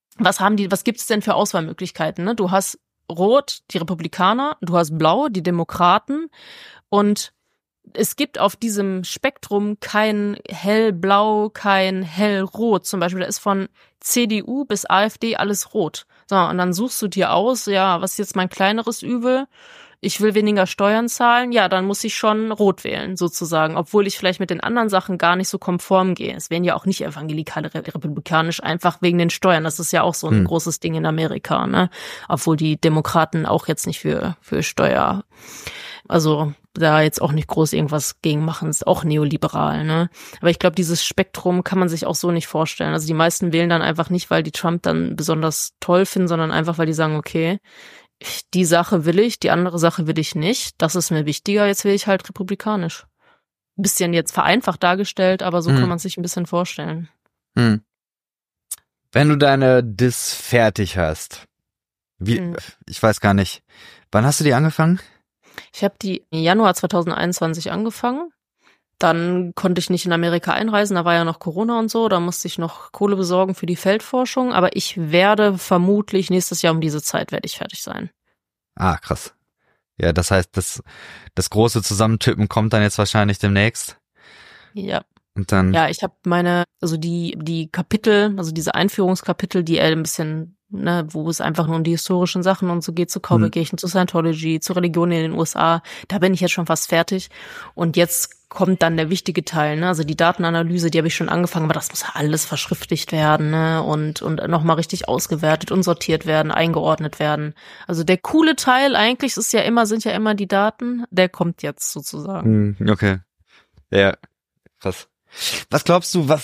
was gibt's denn für Auswahlmöglichkeiten, ne? Du hast Rot, die Republikaner, du hast Blau, die Demokraten, und es gibt auf diesem Spektrum kein hellblau, kein hellrot. Zum Beispiel, da ist von CDU bis AfD alles rot. So, und dann suchst du dir aus, ja, was ist jetzt mein kleineres Übel? Ich will weniger Steuern zahlen, ja, dann muss ich schon rot wählen, sozusagen, obwohl ich vielleicht mit den anderen Sachen gar nicht so konform gehe. Es wären ja auch nicht evangelikale republikanisch, einfach wegen den Steuern. Das ist ja auch so ein großes Ding in Amerika, ne? Obwohl die Demokraten auch jetzt nicht für Steuer, also da jetzt auch nicht groß irgendwas gegen machen, ist auch neoliberal, ne? Aber ich glaube, dieses Spektrum kann man sich auch so nicht vorstellen. Also die meisten wählen dann einfach nicht, weil die Trump dann besonders toll finden, sondern einfach, weil die sagen, okay, die Sache will ich, die andere Sache will ich nicht. Das ist mir wichtiger, jetzt will ich halt republikanisch. Bisschen jetzt vereinfacht dargestellt, aber so kann man sich ein bisschen vorstellen. Wenn du deine Diss fertig hast, ich weiß gar nicht, wann hast du die angefangen? Ich habe die im Januar 2021 angefangen. Dann konnte ich nicht in Amerika einreisen, da war ja noch Corona und so, da musste ich noch Kohle besorgen für die Feldforschung, aber ich werde vermutlich nächstes Jahr um diese Zeit werde ich fertig sein. Ah, krass. Ja, das heißt, das große Zusammentippen kommt dann jetzt wahrscheinlich demnächst. Ja. Und dann. Ja, ich habe die Kapitel, also diese Einführungskapitel, die ein bisschen, ne, wo es einfach nur um die historischen Sachen und so geht, zu Cowboy-Kirchen, zu Scientology, zu Religion in den USA, da bin ich jetzt schon fast fertig. Und jetzt kommt dann der wichtige Teil, ne? Also die Datenanalyse, die habe ich schon angefangen, aber das muss ja alles verschriftlicht werden, ne? Und nochmal richtig ausgewertet und sortiert werden, eingeordnet werden. Also der coole Teil eigentlich sind ja immer die Daten, der kommt jetzt sozusagen. Okay. Ja, krass. Was glaubst du,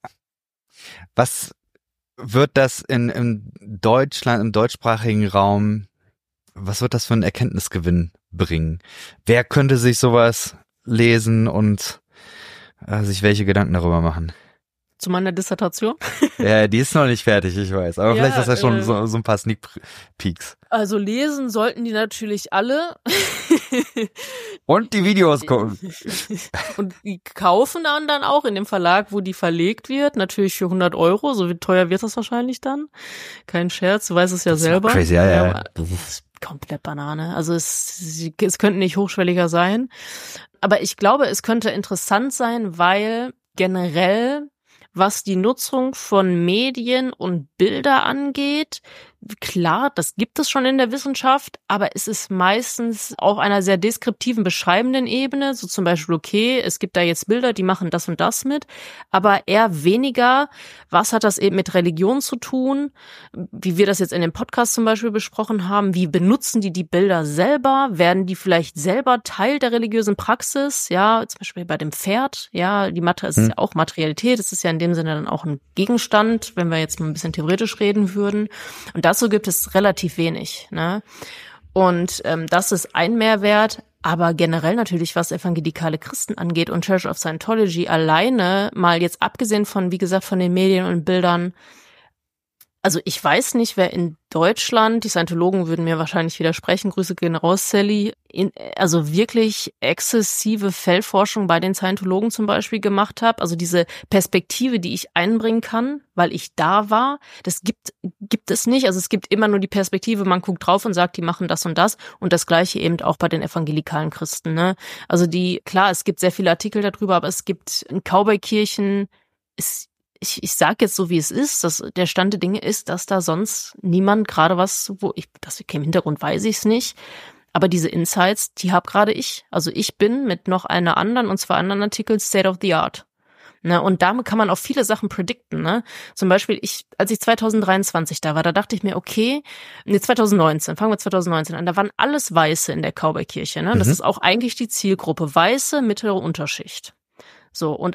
was wird das in Deutschland, im deutschsprachigen Raum, was wird das für einen Erkenntnisgewinn bringen? Wer könnte sich sowas lesen und sich welche Gedanken darüber machen? Zu meiner Dissertation? Ja, die ist noch nicht fertig, ich weiß. Aber Ja, vielleicht ist das schon so ein paar Sneak Peeks. Also lesen sollten die natürlich alle. Und die Videos gucken. Und die kaufen dann auch in dem Verlag, wo die verlegt wird, natürlich für 100 €. So wie teuer wird das wahrscheinlich dann. Kein Scherz, du weißt es ja das selber. Ist crazy, ja. Das ist komplett Banane. Also es könnte nicht hochschwelliger sein. Aber ich glaube, es könnte interessant sein, weil generell, was die Nutzung von Medien und Bilder angeht, klar, das gibt es schon in der Wissenschaft, aber es ist meistens auf einer sehr deskriptiven, beschreibenden Ebene, so zum Beispiel, okay, es gibt da jetzt Bilder, die machen das und das mit, aber eher weniger, was hat das eben mit Religion zu tun, wie wir das jetzt in dem Podcast zum Beispiel besprochen haben, wie benutzen die Bilder selber, werden die vielleicht selber Teil der religiösen Praxis, ja, zum Beispiel bei dem Pferd, ja, es ist ja auch Materialität, es ist ja in dem Sinne dann auch ein Gegenstand, wenn wir jetzt mal ein bisschen theoretisch reden würden. Und dazu gibt es relativ wenig, ne? Und das ist ein Mehrwert, aber generell natürlich, was evangelikale Christen angeht und Church of Scientology alleine, mal jetzt abgesehen von, wie gesagt, von den Medien und Bildern, also ich weiß nicht, wer in Deutschland, die Scientologen würden mir wahrscheinlich widersprechen, Grüße gehen raus, Sally, also wirklich exzessive Feldforschung bei den Scientologen zum Beispiel gemacht habe. Also diese Perspektive, die ich einbringen kann, weil ich da war, das gibt es nicht. Also es gibt immer nur die Perspektive, man guckt drauf und sagt, die machen das und das Gleiche eben auch bei den evangelikalen Christen, ne? Also klar, es gibt sehr viele Artikel darüber, aber es gibt in Cowboy-Kirchen, ich sag jetzt so, wie es ist, der Stand der Dinge ist, dass da sonst niemand gerade das im Hintergrund weiß ich es nicht, aber diese Insights, die habe gerade ich. Also ich bin mit noch einer anderen und 2 anderen Artikeln State of the Art. Ne, und damit kann man auch viele Sachen predikten, ne? Zum Beispiel, als ich 2023 da war, da dachte ich mir, okay, 2019, fangen wir 2019 an, da waren alles Weiße in der Cowboy-Kirche, ne? Das ist auch eigentlich die Zielgruppe, weiße, mittlere Unterschicht. So, und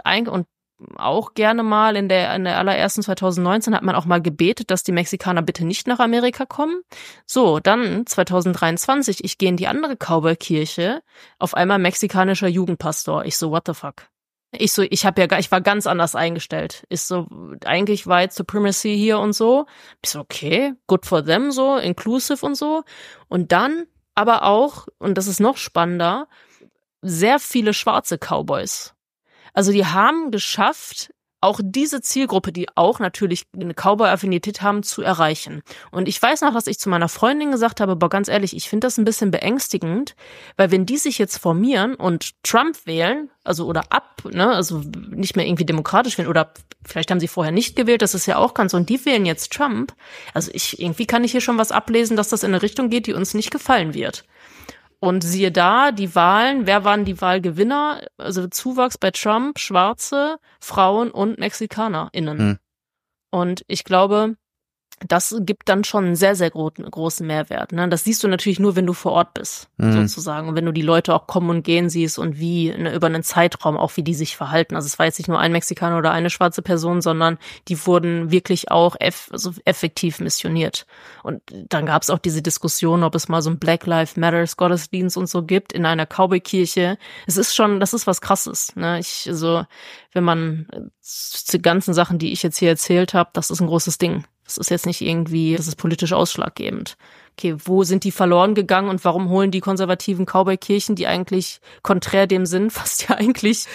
auch gerne mal in der allerersten 2019 hat man auch mal gebetet, dass die Mexikaner bitte nicht nach Amerika kommen. So, dann 2023, ich gehe in die andere Cowboy-Kirche, auf einmal mexikanischer Jugendpastor. Ich so, what the fuck? Ich war ganz anders eingestellt. Ich so, eigentlich White Supremacy hier und so. Ich so, okay, good for them so, inclusive und so. Und dann aber auch, und das ist noch spannender, sehr viele schwarze Cowboys. Also die haben geschafft, auch diese Zielgruppe, die auch natürlich eine Cowboy-Affinität haben, zu erreichen. Und ich weiß noch, dass ich zu meiner Freundin gesagt habe, aber ganz ehrlich, ich finde das ein bisschen beängstigend, weil wenn die sich jetzt formieren und Trump wählen, also also nicht mehr irgendwie demokratisch wählen, oder vielleicht haben sie vorher nicht gewählt, das ist ja auch ganz, und die wählen jetzt Trump, also irgendwie kann ich hier schon was ablesen, dass das in eine Richtung geht, die uns nicht gefallen wird. Und siehe da, die Wahlen, wer waren die Wahlgewinner? Also Zuwachs bei Trump, Schwarze, Frauen und MexikanerInnen. Und ich glaube, das gibt dann schon einen sehr, sehr großen Mehrwert. Ne? Das siehst du natürlich nur, wenn du vor Ort bist, sozusagen. Und wenn du die Leute auch kommen und gehen siehst und wie, über einen Zeitraum auch, wie die sich verhalten. Also es war jetzt nicht nur ein Mexikaner oder eine schwarze Person, sondern die wurden wirklich auch effektiv missioniert. Und dann gab es auch diese Diskussion, ob es mal so ein Black Lives Matters Gottesdienst und so gibt in einer Cowboy-Kirche. Das ist was Krasses. Ne? Wenn man die ganzen Sachen, die ich jetzt hier erzählt habe, das ist ein großes Ding. Das ist jetzt nicht irgendwie, das ist politisch ausschlaggebend. Okay, wo sind die verloren gegangen und warum holen die konservativen Cowboy-Kirchen, die eigentlich konträr dem sind, was die eigentlich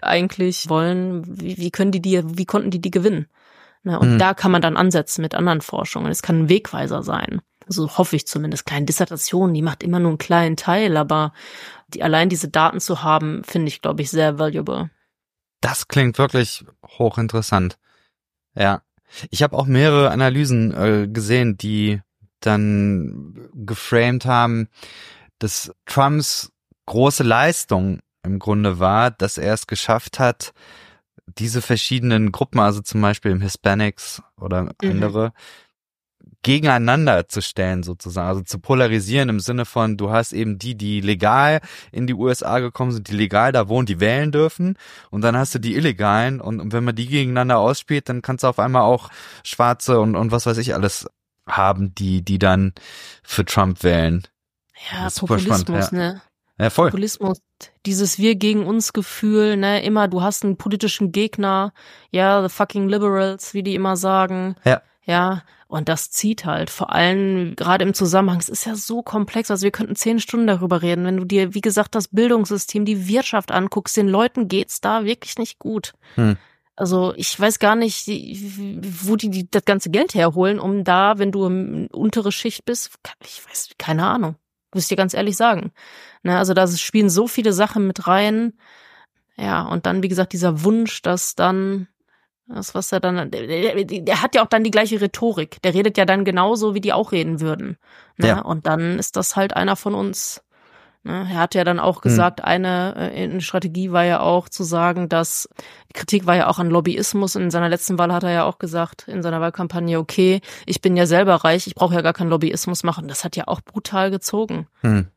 wollen, wie konnten die gewinnen? Ne, und da kann man dann ansetzen mit anderen Forschungen. Es kann ein Wegweiser sein. Also hoffe ich zumindest. Kleine Dissertation, die macht immer nur einen kleinen Teil, aber allein diese Daten zu haben, finde ich, glaube ich, sehr valuable. Das klingt wirklich hochinteressant. Ja. Ich habe auch mehrere Analysen gesehen, die dann geframed haben, dass Trumps große Leistung im Grunde war, dass er es geschafft hat, diese verschiedenen Gruppen, also zum Beispiel im Hispanics oder andere, gegeneinander zu stellen sozusagen, also zu polarisieren im Sinne von, du hast eben die legal in die USA gekommen sind, die legal da wohnen, die wählen dürfen, und dann hast du die Illegalen, und wenn man die gegeneinander ausspielt, dann kannst du auf einmal auch Schwarze und was weiß ich alles haben, die dann für Trump wählen. Ja, Populismus, ne? Ja, voll. Populismus, dieses Wir gegen uns Gefühl, ne, immer, du hast einen politischen Gegner, ja, the fucking liberals, wie die immer sagen. Ja, und das zieht halt, vor allem gerade im Zusammenhang, es ist ja so komplex, also wir könnten 10 Stunden darüber reden, wenn du dir, wie gesagt, das Bildungssystem, die Wirtschaft anguckst, den Leuten geht's da wirklich nicht gut. Also ich weiß gar nicht, wo die das ganze Geld herholen, um da, wenn du im untere Schicht bist, ich weiß, keine Ahnung, muss ich dir ganz ehrlich sagen. Ne, also da spielen so viele Sachen mit rein, ja, und dann, wie gesagt, dieser Wunsch, dass dann das, was er dann, der hat ja auch dann die gleiche Rhetorik. Der redet ja dann genauso, wie die auch reden würden. Ne? Ja. Und dann ist das halt einer von uns. Ne? Er hat ja dann auch gesagt, eine Strategie war ja auch zu sagen, dass Kritik war ja auch an Lobbyismus. Und in seiner letzten Wahl hat er ja auch gesagt, in seiner Wahlkampagne, okay, ich bin ja selber reich, ich brauche ja gar keinen Lobbyismus machen. Das hat ja auch brutal gezogen.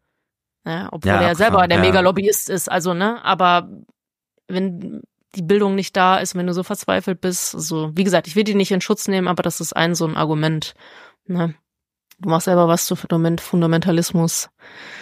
Ja, obwohl er ja selber der Mega-Lobbyist ist. Also, ne, aber wenn die Bildung nicht da ist, wenn du so verzweifelt bist. So, wie gesagt, ich will die nicht in Schutz nehmen, aber das ist so ein Argument. Ne? Du machst selber was zu Fundamentalismus.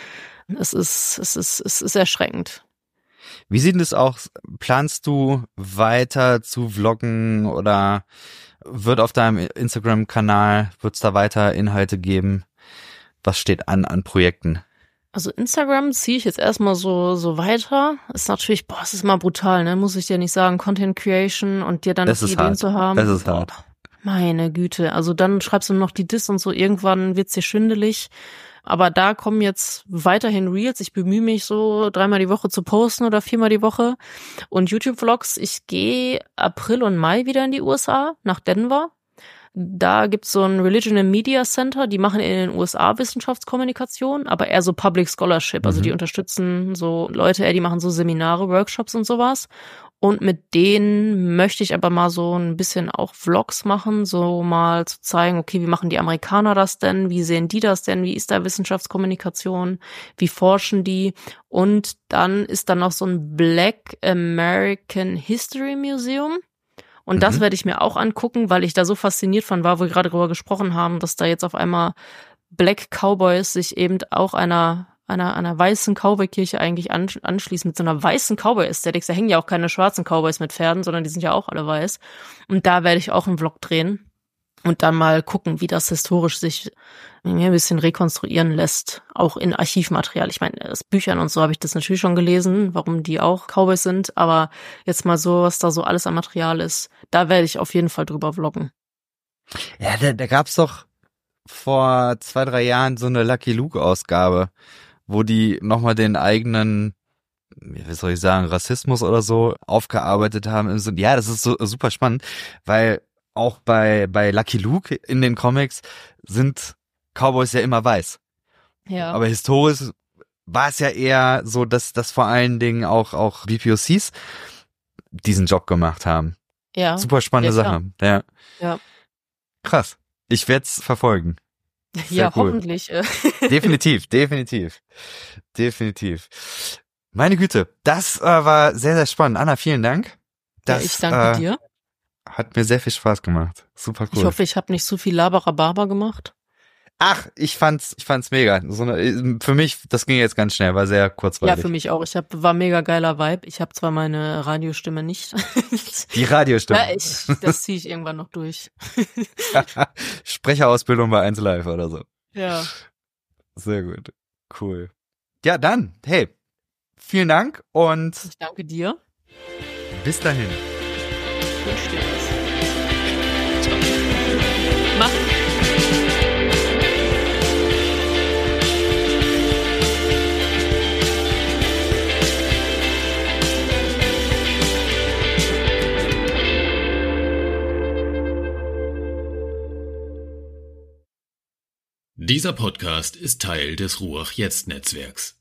Es ist erschreckend. Wie sieht es aus? Planst du weiter zu vloggen oder wird auf deinem Instagram-Kanal, wird es da weiter Inhalte geben? Was steht an Projekten? Also Instagram ziehe ich jetzt erstmal so weiter. Ist natürlich, es ist mal brutal, ne? Muss ich dir nicht sagen, Content Creation und dir dann die Ideen zu haben. Das ist hart. Meine Güte. Also dann schreibst du noch die Diss und so, irgendwann wird's dir schwindelig. Aber da kommen jetzt weiterhin Reels. Ich bemühe mich so 3-mal die Woche zu posten oder 4-mal die Woche. Und YouTube-Vlogs. Ich gehe April und Mai wieder in die USA, nach Denver. Da gibt's so ein Religion and Media Center, die machen in den USA Wissenschaftskommunikation, aber eher so Public Scholarship, also die unterstützen so Leute, die machen so Seminare, Workshops und sowas. Und mit denen möchte ich aber mal so ein bisschen auch Vlogs machen, so mal zu zeigen, okay, wie machen die Amerikaner das denn, wie sehen die das denn, wie ist da Wissenschaftskommunikation, wie forschen die? Und dann ist da noch so ein Black American History Museum. Und das werde ich mir auch angucken, weil ich da so fasziniert von war, wo wir gerade darüber gesprochen haben, dass da jetzt auf einmal Black Cowboys sich eben auch einer weißen Cowboy-Kirche eigentlich anschließen, mit so einer weißen Cowboy-Ästhetik. Da hängen ja auch keine schwarzen Cowboys mit Pferden, sondern die sind ja auch alle weiß. Und da werde ich auch einen Vlog drehen und dann mal gucken, wie das historisch sich ein bisschen rekonstruieren lässt, auch in Archivmaterial. Ich meine, aus Büchern und so habe ich das natürlich schon gelesen, warum die auch Cowboys sind, aber jetzt mal so, was da so alles an Material ist, da werde ich auf jeden Fall drüber vloggen. Ja, da gab's doch vor 2-3 Jahren so eine Lucky Luke-Ausgabe, wo die nochmal den eigenen, wie soll ich sagen, Rassismus oder so aufgearbeitet haben. Ja, das ist so super spannend, weil auch bei Lucky Luke in den Comics sind Cowboys ja immer weiß. Ja. Aber historisch war es ja eher so, dass vor allen Dingen auch BPOCs diesen Job gemacht haben. Ja. Super spannende Sache. Ja. Krass. Ich werde es verfolgen. Sehr cool. Hoffentlich. Definitiv. Meine Güte, das war sehr, sehr spannend. Anna, vielen Dank. Ich danke dir. Hat mir sehr viel Spaß gemacht. Super cool. Ich hoffe, ich habe nicht so viel Laberababer gemacht. Ach, ich fand's mega. Für mich, das ging jetzt ganz schnell, war sehr kurzweilig. Ja, für mich auch. War mega geiler Vibe. Ich habe zwar meine Radiostimme nicht. Die Radiostimme. Ja, das ziehe ich irgendwann noch durch. Sprecherausbildung bei 1 Live oder so. Ja. Sehr gut. Cool. Ja, dann, hey, vielen Dank und ich danke dir. Bis dahin. Ich wünsche dir was. Mach. Dieser Podcast ist Teil des Ruach Jetzt Netzwerks.